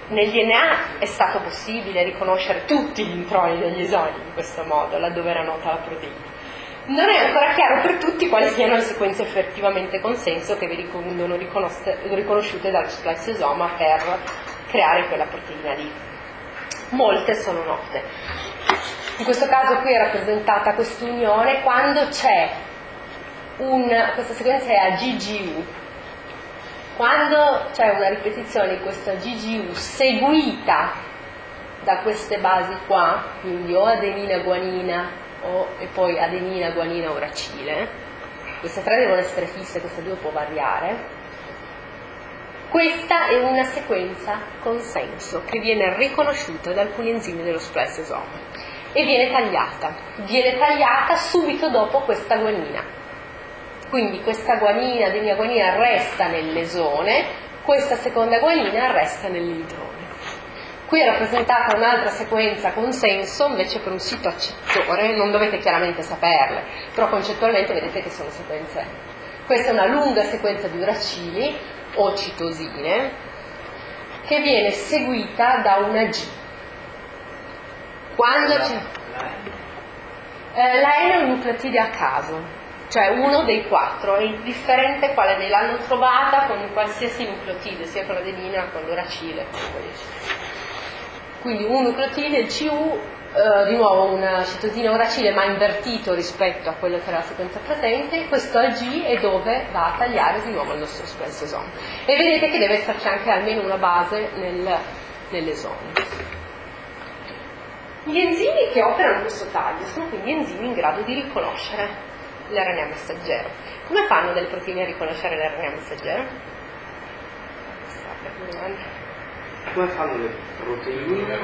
nel D N A è stato possibile riconoscere tutti gli introni degli esoni in questo modo, laddove era nota la proteina. Non è ancora chiaro per tutti quali siano le sequenze effettivamente consenso che vengono riconosciute dal spliceosoma per creare quella proteina lì. Molte sono note. In questo caso qui è rappresentata quest'unione quando c'è un, questa sequenza è a G G U, quando c'è una ripetizione di questa G G U seguita da queste basi qua, quindi o adenina guanina o, e poi adenina guanina uracile, queste tre devono essere fisse, queste due può variare. Questa è una sequenza consenso che viene riconosciuta da alcuni enzimi dello spliceosoma e viene tagliata, viene tagliata subito dopo questa guanina. Quindi questa guanina, adenina guanina resta nell'esone, questa seconda guanina resta nell'introne. Qui è rappresentata un'altra sequenza consenso, invece per un sito accettore, non dovete chiaramente saperle, però concettualmente vedete che sono sequenze. Questa è una lunga sequenza di uracili o citosine che viene seguita da una G. Quando c'è eh, la N è un nucleotide a caso, cioè uno dei quattro, è indifferente quale dei l'hanno trovata con qualsiasi nucleotide, sia con l'adenina, con l'uracile, quindi un nucleotide, il C U, eh, di nuovo una citosina uracile ma invertito rispetto a quello che era la sequenza presente. Questo A G è dove va a tagliare di nuovo il nostro spliceosoma e vedete che deve esserci anche almeno una base nel, nell'esone. Gli enzimi che operano questo taglio sono quindi enzimi in grado di riconoscere l'R N A messaggero. Come fanno delle proteine a riconoscere l'R N A messaggero? Come fanno le proteine?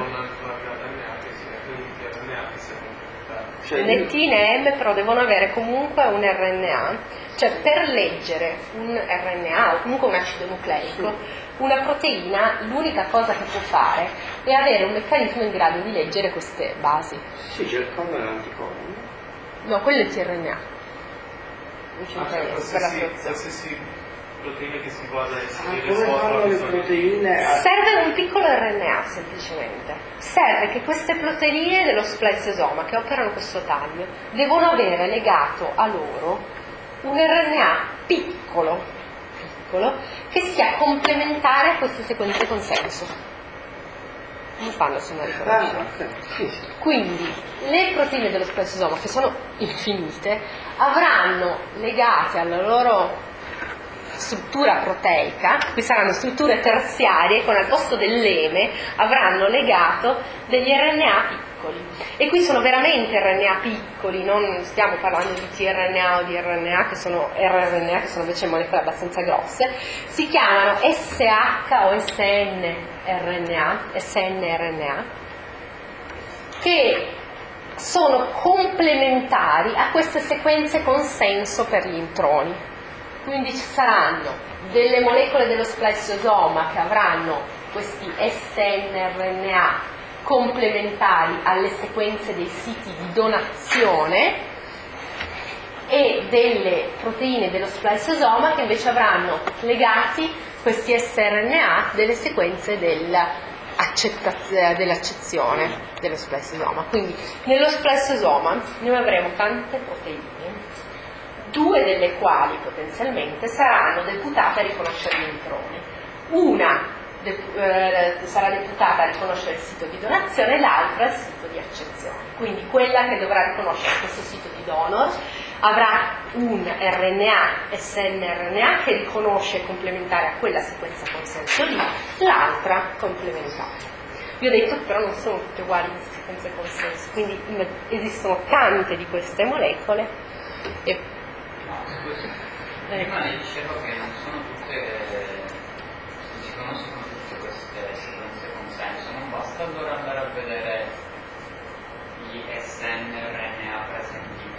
Cioè, né T né M però devono avere comunque un R N A, cioè per leggere un R N A o comunque un acido nucleico, una proteina l'unica cosa che può fare è avere un meccanismo in grado di leggere queste basi. Sì, c'è il cono e l'anticono. No, quello è il tRNA. Non c'è Ah, cioè, qualsiasi, qualsiasi proteine che si vada a inserire come fanno le proteine a... Serve un piccolo R N A semplicemente, serve che queste proteine dello spliceosoma che operano questo taglio devono avere legato a loro un R N A piccolo piccolo che sia complementare a queste sequenze consenso. Come fanno se non riconoscono? Ah, okay. Sì, sì. Quindi le proteine dello spliceosoma, che sono infinite, avranno legate alla loro struttura proteica, qui saranno strutture terziarie con al posto dell'eme avranno legato degli R N A piccoli, e qui sono veramente R N A piccoli, non stiamo parlando di tRNA o di R N A che sono rRNA che sono invece molecole abbastanza grosse, si chiamano S H o S N R N A, S N R N A, che sono complementari a queste sequenze consenso per gli introni. Quindi ci saranno delle molecole dello spliceosoma che avranno questi S N R N A complementari alle sequenze dei siti di donazione e delle proteine dello spliceosoma che invece avranno legati questi S R N A delle sequenze dell'accezione dello spliceosoma. Quindi nello spliceosoma noi avremo tante proteine, due delle quali potenzialmente saranno deputate a riconoscere gli introni. Una de- eh, sarà deputata a riconoscere il sito di donazione e l'altra il sito di accezione. Quindi quella che dovrà riconoscere questo sito di donor avrà un R N A, S N R N A, che riconosce complementare a quella sequenza consenso lì, l'altra complementare. Vi ho detto che però non sono tutte uguali le sequenze consenso, quindi esistono tante di queste molecole e prima le dicevo che non sono tutte, si conoscono tutte queste sequenze consenso, non basta allora andare a vedere gli S N R N A presenti negli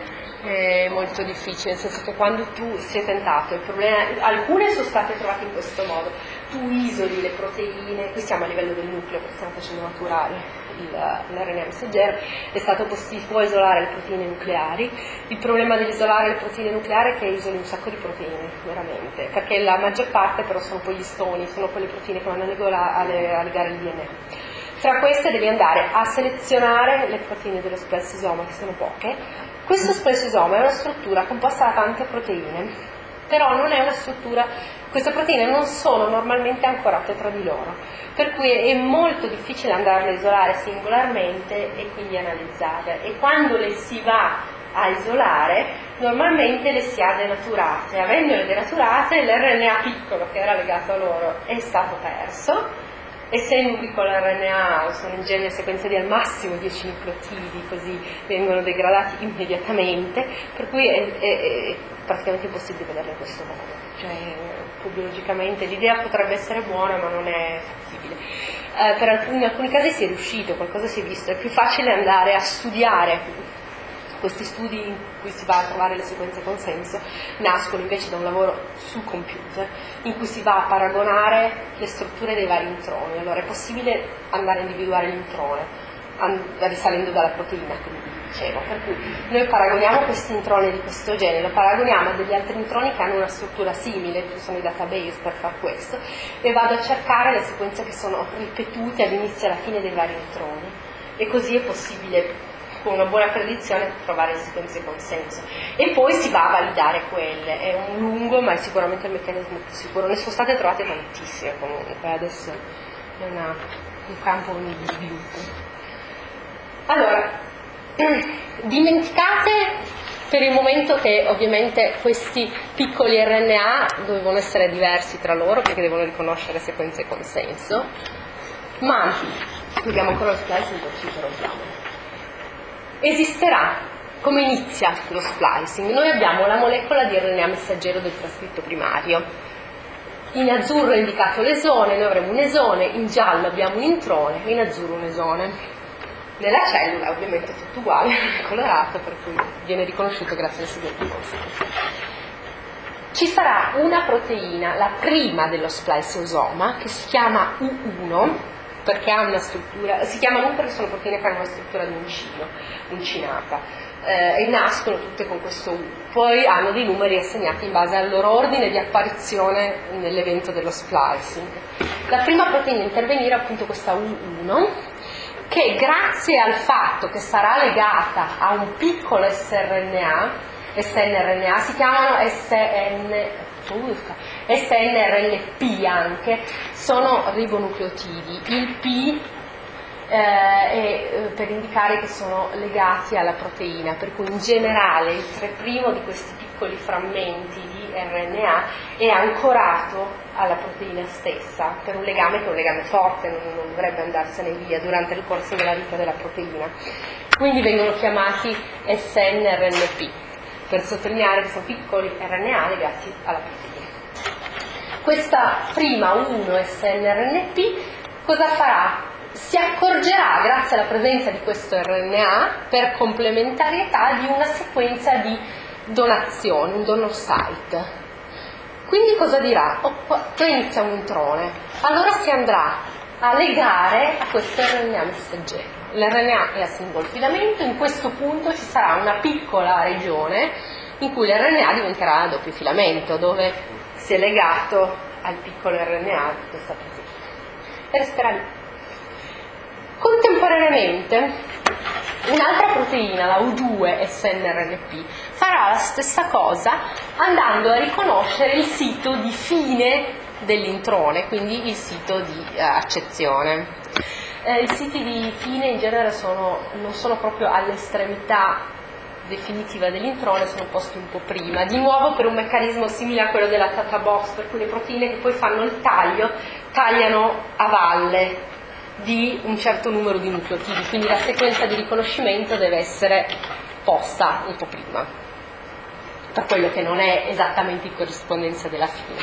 è molto difficile, nel senso che quando tu sei tentato, il problema, alcune sono state trovate in questo modo, tu isoli le proteine, qui siamo a livello del nucleo perché stiamo facendo maturare l'R N A messaggero, è stato possibile isolare le proteine nucleari. Il problema dell'isolare le proteine nucleari è che isoli un sacco di proteine, veramente, perché la maggior parte però sono poi gli stoni, sono quelle proteine che vanno a legare il D N A. Tra queste devi andare a selezionare le proteine dello spliceosoma, che sono poche. Questo spliceosoma è una struttura composta da tante proteine, però non è una struttura, queste proteine non sono normalmente ancorate tra di loro, per cui è molto difficile andarle a isolare singolarmente e quindi analizzarle, e quando le si va a isolare normalmente le si ha denaturate. Avendole denaturate, l'R N A piccolo che era legato a loro è stato perso. Essendo un piccolo R N A, sono in genere sequenze di al massimo dieci nucleotidi, così vengono degradati immediatamente, per cui è, è, è praticamente impossibile vederlo in questo modo. Cioè, biologicamente l'idea potrebbe essere buona, ma non è fattibile. Eh, per alcuni, in alcuni casi si è riuscito, qualcosa si è visto, è più facile andare a studiare. Questi studi in cui si va a trovare le sequenze consenso nascono invece da un lavoro sul computer in cui si va a paragonare le strutture dei vari introni. Allora è possibile andare a individuare l'introne risalendo dalla proteina, come vi dicevo, per cui noi paragoniamo questi introni di questo genere, lo paragoniamo a degli altri introni che hanno una struttura simile, ci sono i database per far questo, e vado a cercare le sequenze che sono ripetute all'inizio e alla fine dei vari introni, e così è possibile con una buona predizione trovare le sequenze di consenso, e poi si va a validare quelle. È un lungo, ma è sicuramente il meccanismo più sicuro. Ne sono state trovate tantissime comunque, adesso è una, un campo di sviluppo. Allora, dimenticate per il momento che ovviamente questi piccoli R N A dovevano essere diversi tra loro perché devono riconoscere sequenze di consenso, ma vediamo ancora lo splicing, poi ci interrompiamo. Esisterà, come inizia lo splicing? Noi abbiamo la molecola di R N A messaggero del trascritto primario. In azzurro è indicato l'esone, noi avremo un esone, in giallo abbiamo un introne, in azzurro un esone. Nella cellula ovviamente è tutto uguale, è colorato, per cui viene riconosciuto grazie alle seguenti consenso. Ci sarà una proteina, la prima dello spliceosoma, che si chiama U uno, perché ha una struttura, si chiamano U perché sono proteine che hanno una struttura di uncino, uncinata, eh, e nascono tutte con questo U, poi hanno dei numeri assegnati in base al loro ordine di apparizione nell'evento dello splicing. La prima proteina a intervenire è appunto questa U uno, che grazie al fatto che sarà legata a un piccolo sRNA, snRNA, si chiamano S N S N R N P anche, sono ribonucleotidi. Il P eh, è per indicare che sono legati alla proteina, per cui in generale il tre' di questi piccoli frammenti di R N A è ancorato alla proteina stessa per un legame che è un legame forte, non, non dovrebbe andarsene via durante il corso della vita della proteina, quindi vengono chiamati S N R N P per sottolineare che sono piccoli R N A legati alla proteina. Questa prima U uno S N R N P cosa farà? Si accorgerà, grazie alla presenza di questo R N A, per complementarietà, di una sequenza di donazione, un donor site. Quindi cosa dirà? Oh, qua inizia un introne, allora si andrà a legare a questo R N A messaggero. L'R N A è a singolo filamento, in questo punto ci sarà una piccola regione in cui l'R N A diventerà a doppio filamento, dove si è legato al piccolo R N A di questa proteina e resterà lì. Contemporaneamente un'altra proteina, la U due S N R N P, farà la stessa cosa andando a riconoscere il sito di fine dell'introne, quindi il sito di eh, accezione. Eh, I siti di fine in genere sono, non sono proprio all'estremità definitiva dell'introne, sono posti un po' prima, di nuovo per un meccanismo simile a quello della Tata Box, per cui le proteine che poi fanno il taglio tagliano a valle di un certo numero di nucleotidi, quindi la sequenza di riconoscimento deve essere posta un po' prima, per quello che non è esattamente in corrispondenza della fine.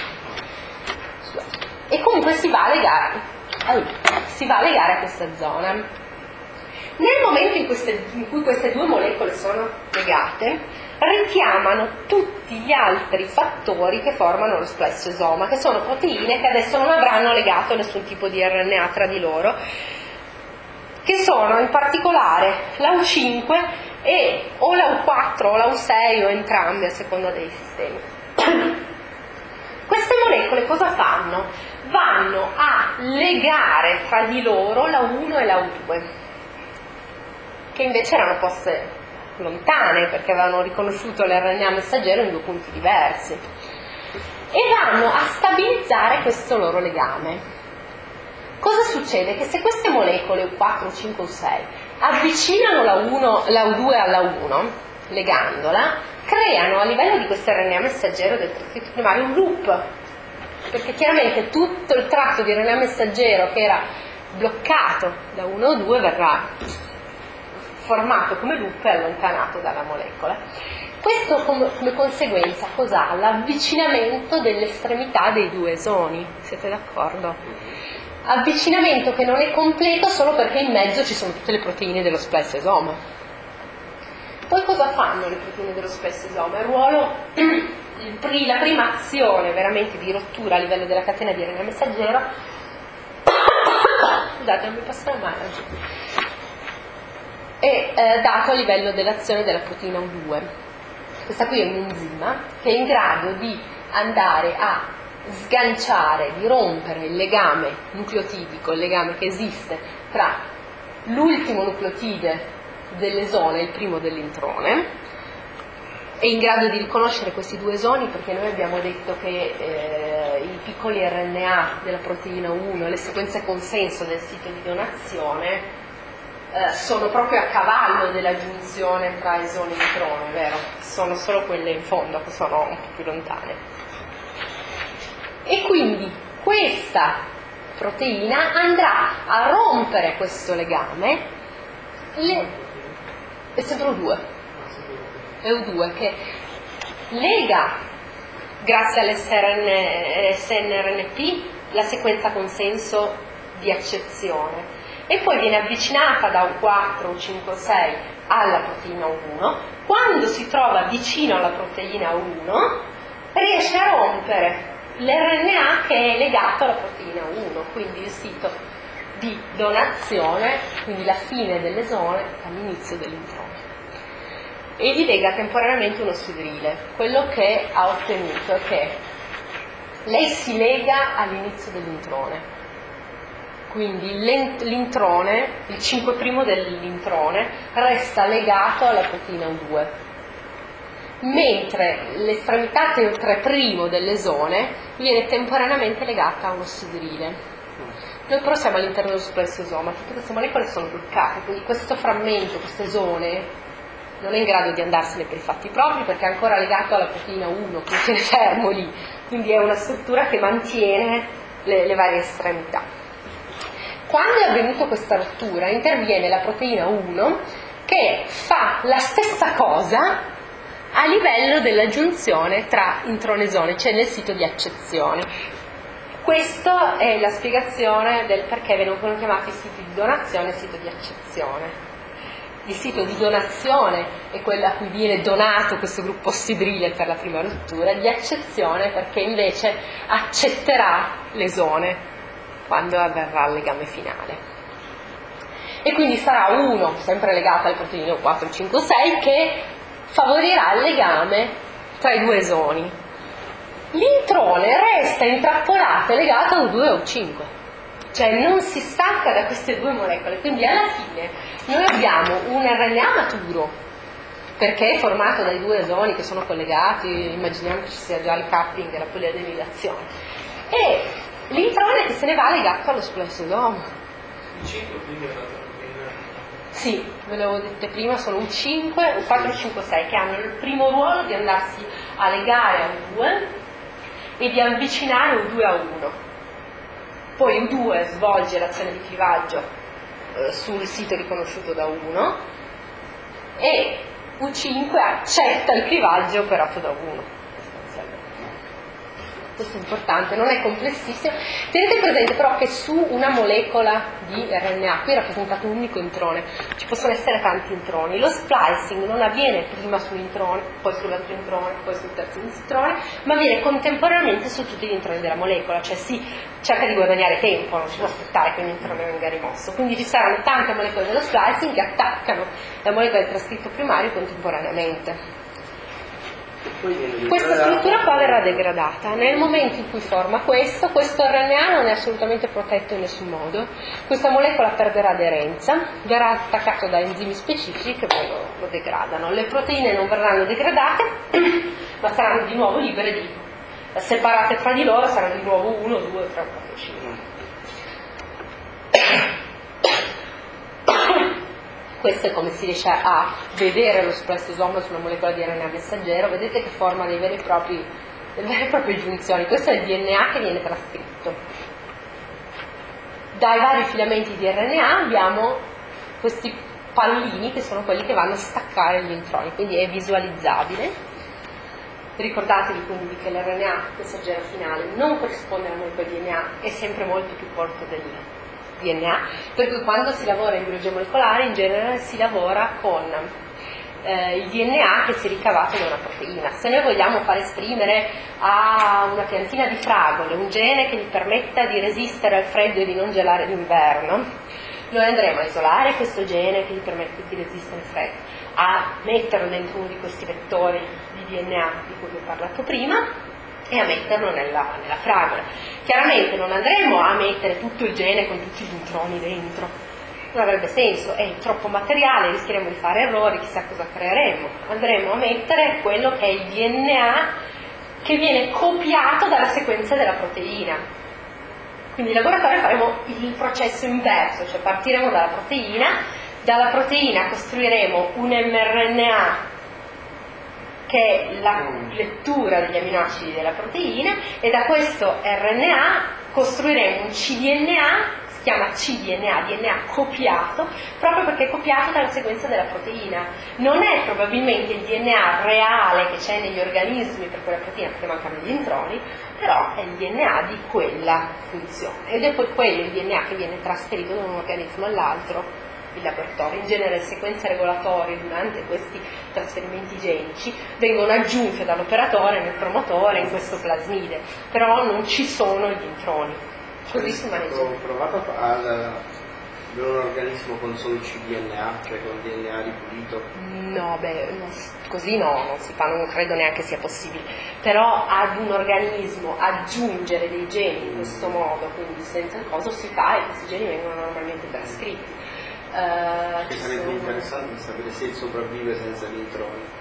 E comunque si va a legare, allora, si va a legare a questa zona. Nel momento in, queste, in cui queste due molecole sono legate, richiamano tutti gli altri fattori che formano lo spliceosoma, che sono proteine che adesso non avranno legato nessun tipo di R N A tra di loro, che sono in particolare la U cinque e o la U quattro o la U sei o entrambe a seconda dei sistemi. Queste molecole cosa fanno? Vanno a legare tra di loro la U uno e la U due, che invece erano poste lontane perché avevano riconosciuto l'R N A messaggero in due punti diversi, e vanno a stabilizzare questo loro legame. Cosa succede? Che se queste molecole U quattro, U cinque, U sei avvicinano la, uno, la U due alla U uno, legandola, creano a livello di questo R N A messaggero del trascritto primario un loop, perché chiaramente tutto il tratto di R N A messaggero che era bloccato da uno o due verrà formato come loop e allontanato dalla molecola. Questo come, come conseguenza cos'ha? L'avvicinamento dell'estremità dei due esoni, siete d'accordo? Avvicinamento che non è completo solo perché in mezzo ci sono tutte le proteine dello spliceosoma. Poi cosa fanno le proteine dello spliceosoma? Il ruolo, la prima azione veramente di rottura a livello della catena di R N A messaggero scusate, non mi passa mai oggi, è eh, dato a livello dell'azione della proteina U due. Questa qui è un enzima che è in grado di andare a sganciare, di rompere il legame nucleotidico, il legame che esiste tra l'ultimo nucleotide dell'esone e il primo dell'introne. È in grado di riconoscere questi due esoni perché noi abbiamo detto che eh, i piccoli R N A della proteina U uno e le sequenze consenso del sito di donazione eh, sono proprio a cavallo della giunzione tra esone e introne, vero? Sono solo quelle in fondo che sono un po' più lontane. E quindi questa proteina andrà a rompere questo legame, le, è sempre U due, è U due che lega, grazie all'S N R N P, la sequenza consenso di accezione, e poi viene avvicinata da U quattro, U cinque, U sei alla proteina U uno. Quando si trova vicino alla proteina U uno riesce a rompere l'R N A che è legato alla proteina U uno, quindi il sito di donazione, quindi la fine dell'esone all'inizio dell'introne, e gli lega temporaneamente uno siderile. Quello che ha ottenuto è che lei si lega all'inizio dell'introne, quindi l'introne, il cinque' dell'introne resta legato alla proteina U due, mentre l'estremità tre' dell'esone viene temporaneamente legata a uno siderile. Noi però siamo all'interno dello spliceosoma, tutte queste molecole sono bloccate, quindi questo frammento, questo esone non è in grado di andarsene per i fatti propri perché è ancora legato alla proteina U uno, che tiene fermo lì, quindi è una struttura che mantiene le, le varie estremità. Quando è avvenuta questa rottura interviene la proteina U uno che fa la stessa cosa a livello della giunzione tra introne e esone, cioè nel sito di accezione. Questa è la spiegazione del perché vengono chiamati siti di donazione e sito di accezione. Il sito di donazione è quello a cui viene donato questo gruppo ossidrile per la prima rottura, di accezione perché invece accetterà l'esone quando avverrà il legame finale. E quindi sarà uno, sempre legato alle proteine U quattro, cinque, sei, che favorirà il legame tra i due esoni. L'introne resta intrappolato e legato a U due e U cinque, cioè non si stacca da queste due molecole, quindi alla fine noi abbiamo un R N A maturo perché è formato dai due esoni che sono collegati, immaginiamo che ci sia già il capping e la poliadenilazione, e l'introne che se ne va legato allo spliceosoma. Il cinque quindi è una proteina? Sì, ve l'avevo detto prima, sono U cinque, U quattro, cinque, sei che hanno il primo ruolo di andarsi a legare a U due e di avvicinare U due a uno. Poi U due svolge l'azione di clivaggio eh, sul sito riconosciuto da U uno e U cinque accetta il clivaggio operato da U uno. questo è importante, non è complessissimo. Tenete presente però che su una molecola di R N A, qui è rappresentato un unico introne, ci possono essere tanti introni. Lo splicing non avviene prima sull'introne, poi sull'altro introne, poi sul terzo introne, ma avviene contemporaneamente su tutti gli introni della molecola, cioè si cerca di guadagnare tempo, non si può aspettare che un introne venga rimosso. Quindi ci saranno tante molecole dello splicing che attaccano la molecola del trascritto primario contemporaneamente. Questa struttura qua verrà degradata. Nel momento in cui forma questo, questo R N A non è assolutamente protetto in nessun modo. Questa molecola perderà aderenza, verrà attaccato da enzimi specifici che poi lo, lo degradano. Le proteine non verranno degradate, ma saranno di nuovo libere di separate fra di loro, saranno di nuovo uno, due, tre, quattro, cinque. Questo è come si riesce a vedere lo splastosoma sulla molecola di R N A messaggero. Vedete che forma dei veri e propri, delle vere e proprie giunzioni. Questo è il D N A che viene trascritto. Dai vari filamenti di R N A abbiamo questi pallini che sono quelli che vanno a staccare gli introni, quindi è visualizzabile. Ricordatevi quindi che l'R N A messaggero finale non corrisponde alla molecola di D N A, è sempre molto più corto del D N A, per cui quando si lavora in biologia molecolare in genere si lavora con eh, il D N A che si è ricavato da una proteina. Se noi vogliamo far esprimere a una piantina di fragole un gene che gli permetta di resistere al freddo e di non gelare d'inverno, noi andremo a isolare questo gene che gli permette di resistere al freddo, a metterlo dentro uno di questi vettori di D N A di cui vi ho parlato prima e a metterlo nella, nella fragola. Chiaramente non andremo a mettere tutto il gene con tutti gli introni dentro, non avrebbe senso, è troppo materiale, rischieremo di fare errori, chissà cosa creeremo. Andremo a mettere quello che è il D N A che viene copiato dalla sequenza della proteina. Quindi in laboratorio faremo il processo inverso, cioè partiremo dalla proteina, dalla proteina costruiremo un mRNA che è la lettura degli aminoacidi della proteina, e da questo R N A costruiremo un cDNA, si chiama cDNA, D N A copiato, proprio perché è copiato dalla sequenza della proteina. Non è probabilmente il D N A reale che c'è negli organismi per quella proteina, perché mancano gli introni, però è il D N A di quella funzione, ed è poi quello il D N A che viene trasferito da un organismo all'altro in laboratorio. In genere le sequenze regolatorie durante questi trasferimenti genici vengono aggiunte dall'operatore nel promotore in questo plasmide, però non ci sono gli introni. Così si maneggia. Ho provato a per un organismo con solo cDNA, cioè con D N A ripulito? No, beh, non, così no, non si fa, non credo neanche sia possibile. Però ad un organismo aggiungere dei geni in questo modo, quindi senza il coso, si fa, e questi geni vengono normalmente trascritti. Uh, che sarebbe sono... interessante sapere se sopravvive senza gli introni.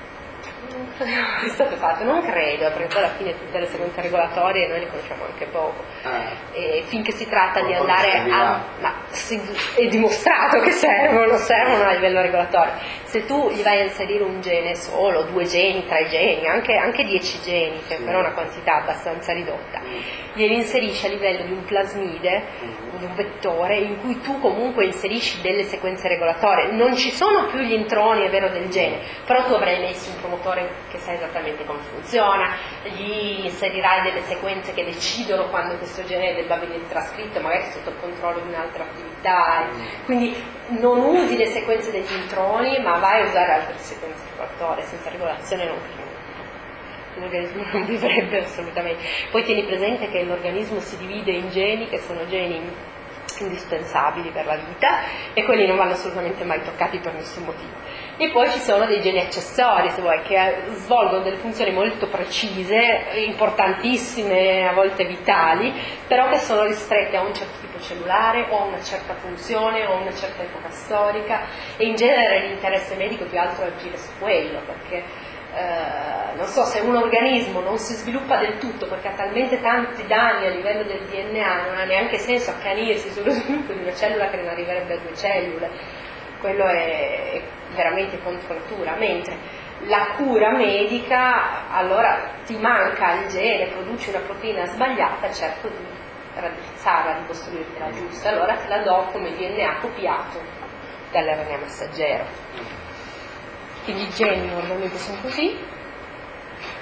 È stato fatto, non credo, perché poi alla fine tutte le sequenze regolatorie noi le conosciamo anche poco, ah. E finché si tratta di andare a... ma si, è dimostrato che servono, servono a livello regolatorio. Se tu gli vai a inserire un gene solo, due geni, tre geni, anche, anche dieci geni, che sì. Però è una quantità abbastanza ridotta, mm. glieli inserisci a livello di un plasmide, mm. di un vettore, in cui tu comunque inserisci delle sequenze regolatorie, non ci sono più gli introni, è vero, del gene, però tu avrai messo un promotore che sa esattamente come funziona, gli inserirai delle sequenze che decidono quando questo gene debba venire trascritto, magari sotto il controllo di un'altra attività, quindi non usi le sequenze degli introni, ma vai a usare altre sequenze regolatorie. Senza regolazione non l'organismo non vivrebbe assolutamente. Poi tieni presente che l'organismo si divide in geni che sono geni indispensabili per la vita, e quelli non vanno assolutamente mai toccati per nessun motivo. E poi ci sono dei geni accessori, se vuoi, che svolgono delle funzioni molto precise, importantissime, a volte vitali, però che sono ristrette a un certo tipo cellulare o a una certa funzione o a una certa epoca storica, e in genere l'interesse medico più altro è agire su quello, perché Uh, non so, se un organismo non si sviluppa del tutto perché ha talmente tanti danni a livello del D N A, non ha neanche senso accanirsi sullo sviluppo di una cellula che non arriverebbe a due cellule. Quello è, è veramente contro natura. Mentre la cura medica, allora ti manca il gene, produci una proteina sbagliata, cerco di raddrizzarla, di costruirtela giusta, allora te la do come D N A copiato dall'R N A messaggero. Quindi i geni normalmente sono così. Uh,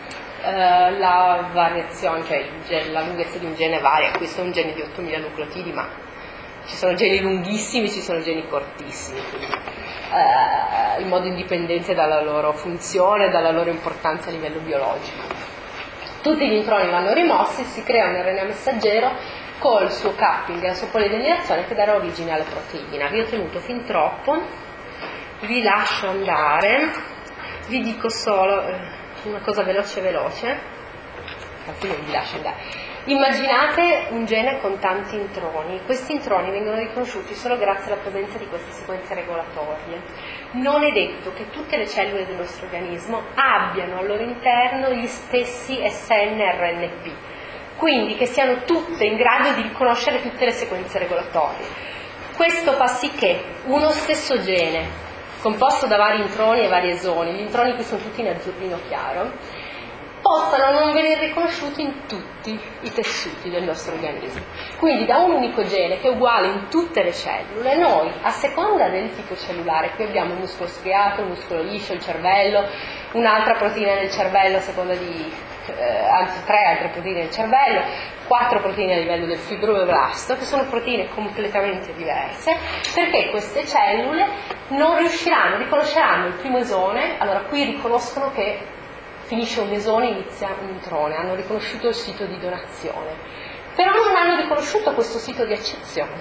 eh, la variazione, cioè il gene, la lunghezza di un gene varia. Questo è un gene di ottomila nucleotidi, ma ci sono geni lunghissimi, ci sono geni cortissimi, quindi, eh, in modo indipendente dalla loro funzione, dalla loro importanza a livello biologico. Tutti gli introni vanno rimossi, si crea un erre enne a messaggero col suo capping e la sua polideninazione che darà origine alla proteina. Vi ho tenuto fin troppo, vi lascio andare, vi dico solo eh, una cosa veloce veloce, infatti non vi lascio andare. Immaginate un gene con tanti introni. Questi introni vengono riconosciuti solo grazie alla presenza di queste sequenze regolatorie. Non è detto che tutte le cellule del nostro organismo abbiano al loro interno gli stessi esse enne erre enne pi, quindi che siano tutte in grado di riconoscere tutte le sequenze regolatorie. Questo fa sì che uno stesso gene, composto da vari introni e vari esoni, gli introni qui sono tutti in azzurrino chiaro, possano non venire riconosciuti in tutti i tessuti del nostro organismo. Quindi da un unico gene che è uguale in tutte le cellule, noi a seconda del tipo cellulare, qui abbiamo il muscolo striato, il muscolo liscio, il cervello, un'altra proteina nel cervello a seconda di, eh, anzi tre altre proteine nel cervello, quattro proteine a livello del fibroblasto, che sono proteine completamente diverse, perché queste cellule non riusciranno, riconosceranno il primo esone. Allora qui riconoscono che finisce un esone, inizia un introne, hanno riconosciuto il sito di donazione, però non hanno riconosciuto questo sito di accezione,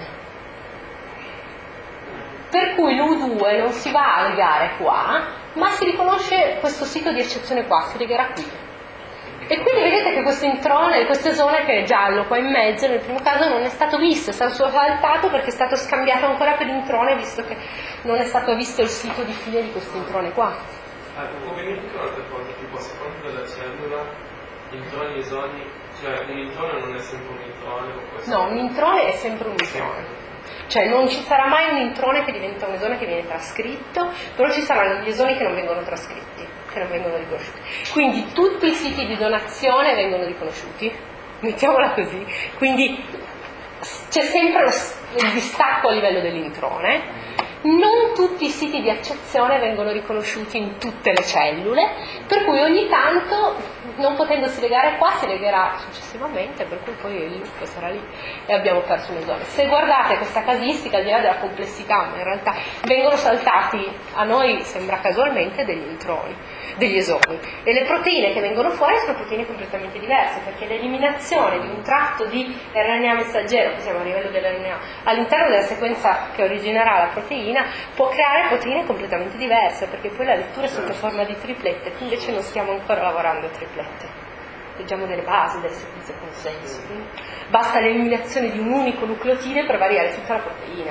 per cui l'U due non si va a legare qua, ma si riconosce questo sito di accezione qua, si legherà qui. E quindi vedete che questo introne, questo esone che è giallo qua in mezzo, nel primo caso non è stato visto, è stato saltato perché è stato scambiato ancora per introne, visto che non è stato visto il sito di fine di questo introne qua. Ah, può venire anche un'altra cosa, tipo a seconda della cellula, introni e esoni, cioè un introne non è sempre un introne? O può essere... No, un introne è sempre un introne. Cioè non ci sarà mai un introne che diventa un esone che viene trascritto, però ci saranno gli esoni che non vengono trascritti, che non vengono riconosciuti. Quindi tutti i siti di donazione vengono riconosciuti, mettiamola così, quindi c'è sempre lo, il distacco a livello dell'introne. Non tutti i siti di accezione vengono riconosciuti in tutte le cellule, per cui ogni tanto, non potendosi legare qua, si legherà successivamente, per cui poi il loop sarà lì e abbiamo perso un esone. Se guardate questa casistica, al di là della complessità, ma in realtà vengono saltati, a noi sembra casualmente, degli introni, degli esoni, e le proteine che vengono fuori sono proteine completamente diverse, perché l'eliminazione di un tratto di erre enne a messaggero, che siamo a livello dell'erre enne a, all'interno della sequenza che originerà la proteina, può creare proteine completamente diverse, perché poi la lettura è sotto forma di triplette, qui invece non stiamo ancora lavorando a triplette, leggiamo delle basi, delle sequenze consenso, basta l'eliminazione di un unico nucleotide per variare tutta la proteina.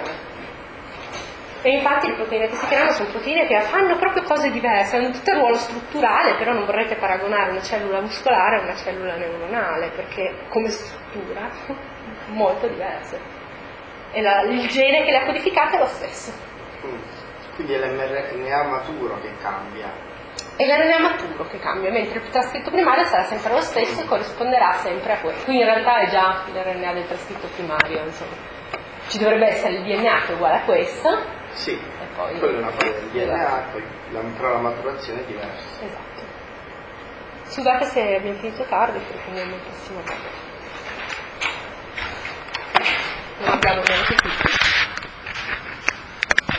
E infatti le proteine che si creano sono proteine che fanno proprio cose diverse, hanno tutto il ruolo strutturale, però non vorrete paragonare una cellula muscolare a una cellula neuronale, perché come struttura molto diverse, e la, il gene che le ha codificate è lo stesso. Quindi è l'emme erre enne a maturo che cambia. È l'erre enne a maturo che cambia, mentre il trascritto primario sarà sempre lo stesso e corrisponderà sempre a quello. Qui in realtà è già l'erre enne a del trascritto primario, insomma. Ci dovrebbe essere il di enne a che è uguale a questo. Sì, e poi quello è una parte del di enne a, poi la, però la maturazione è diversa. Esatto. Scusate se abbiamo finito tardi, perché andiamo al prossimo. Non abbiamo neanche tutto.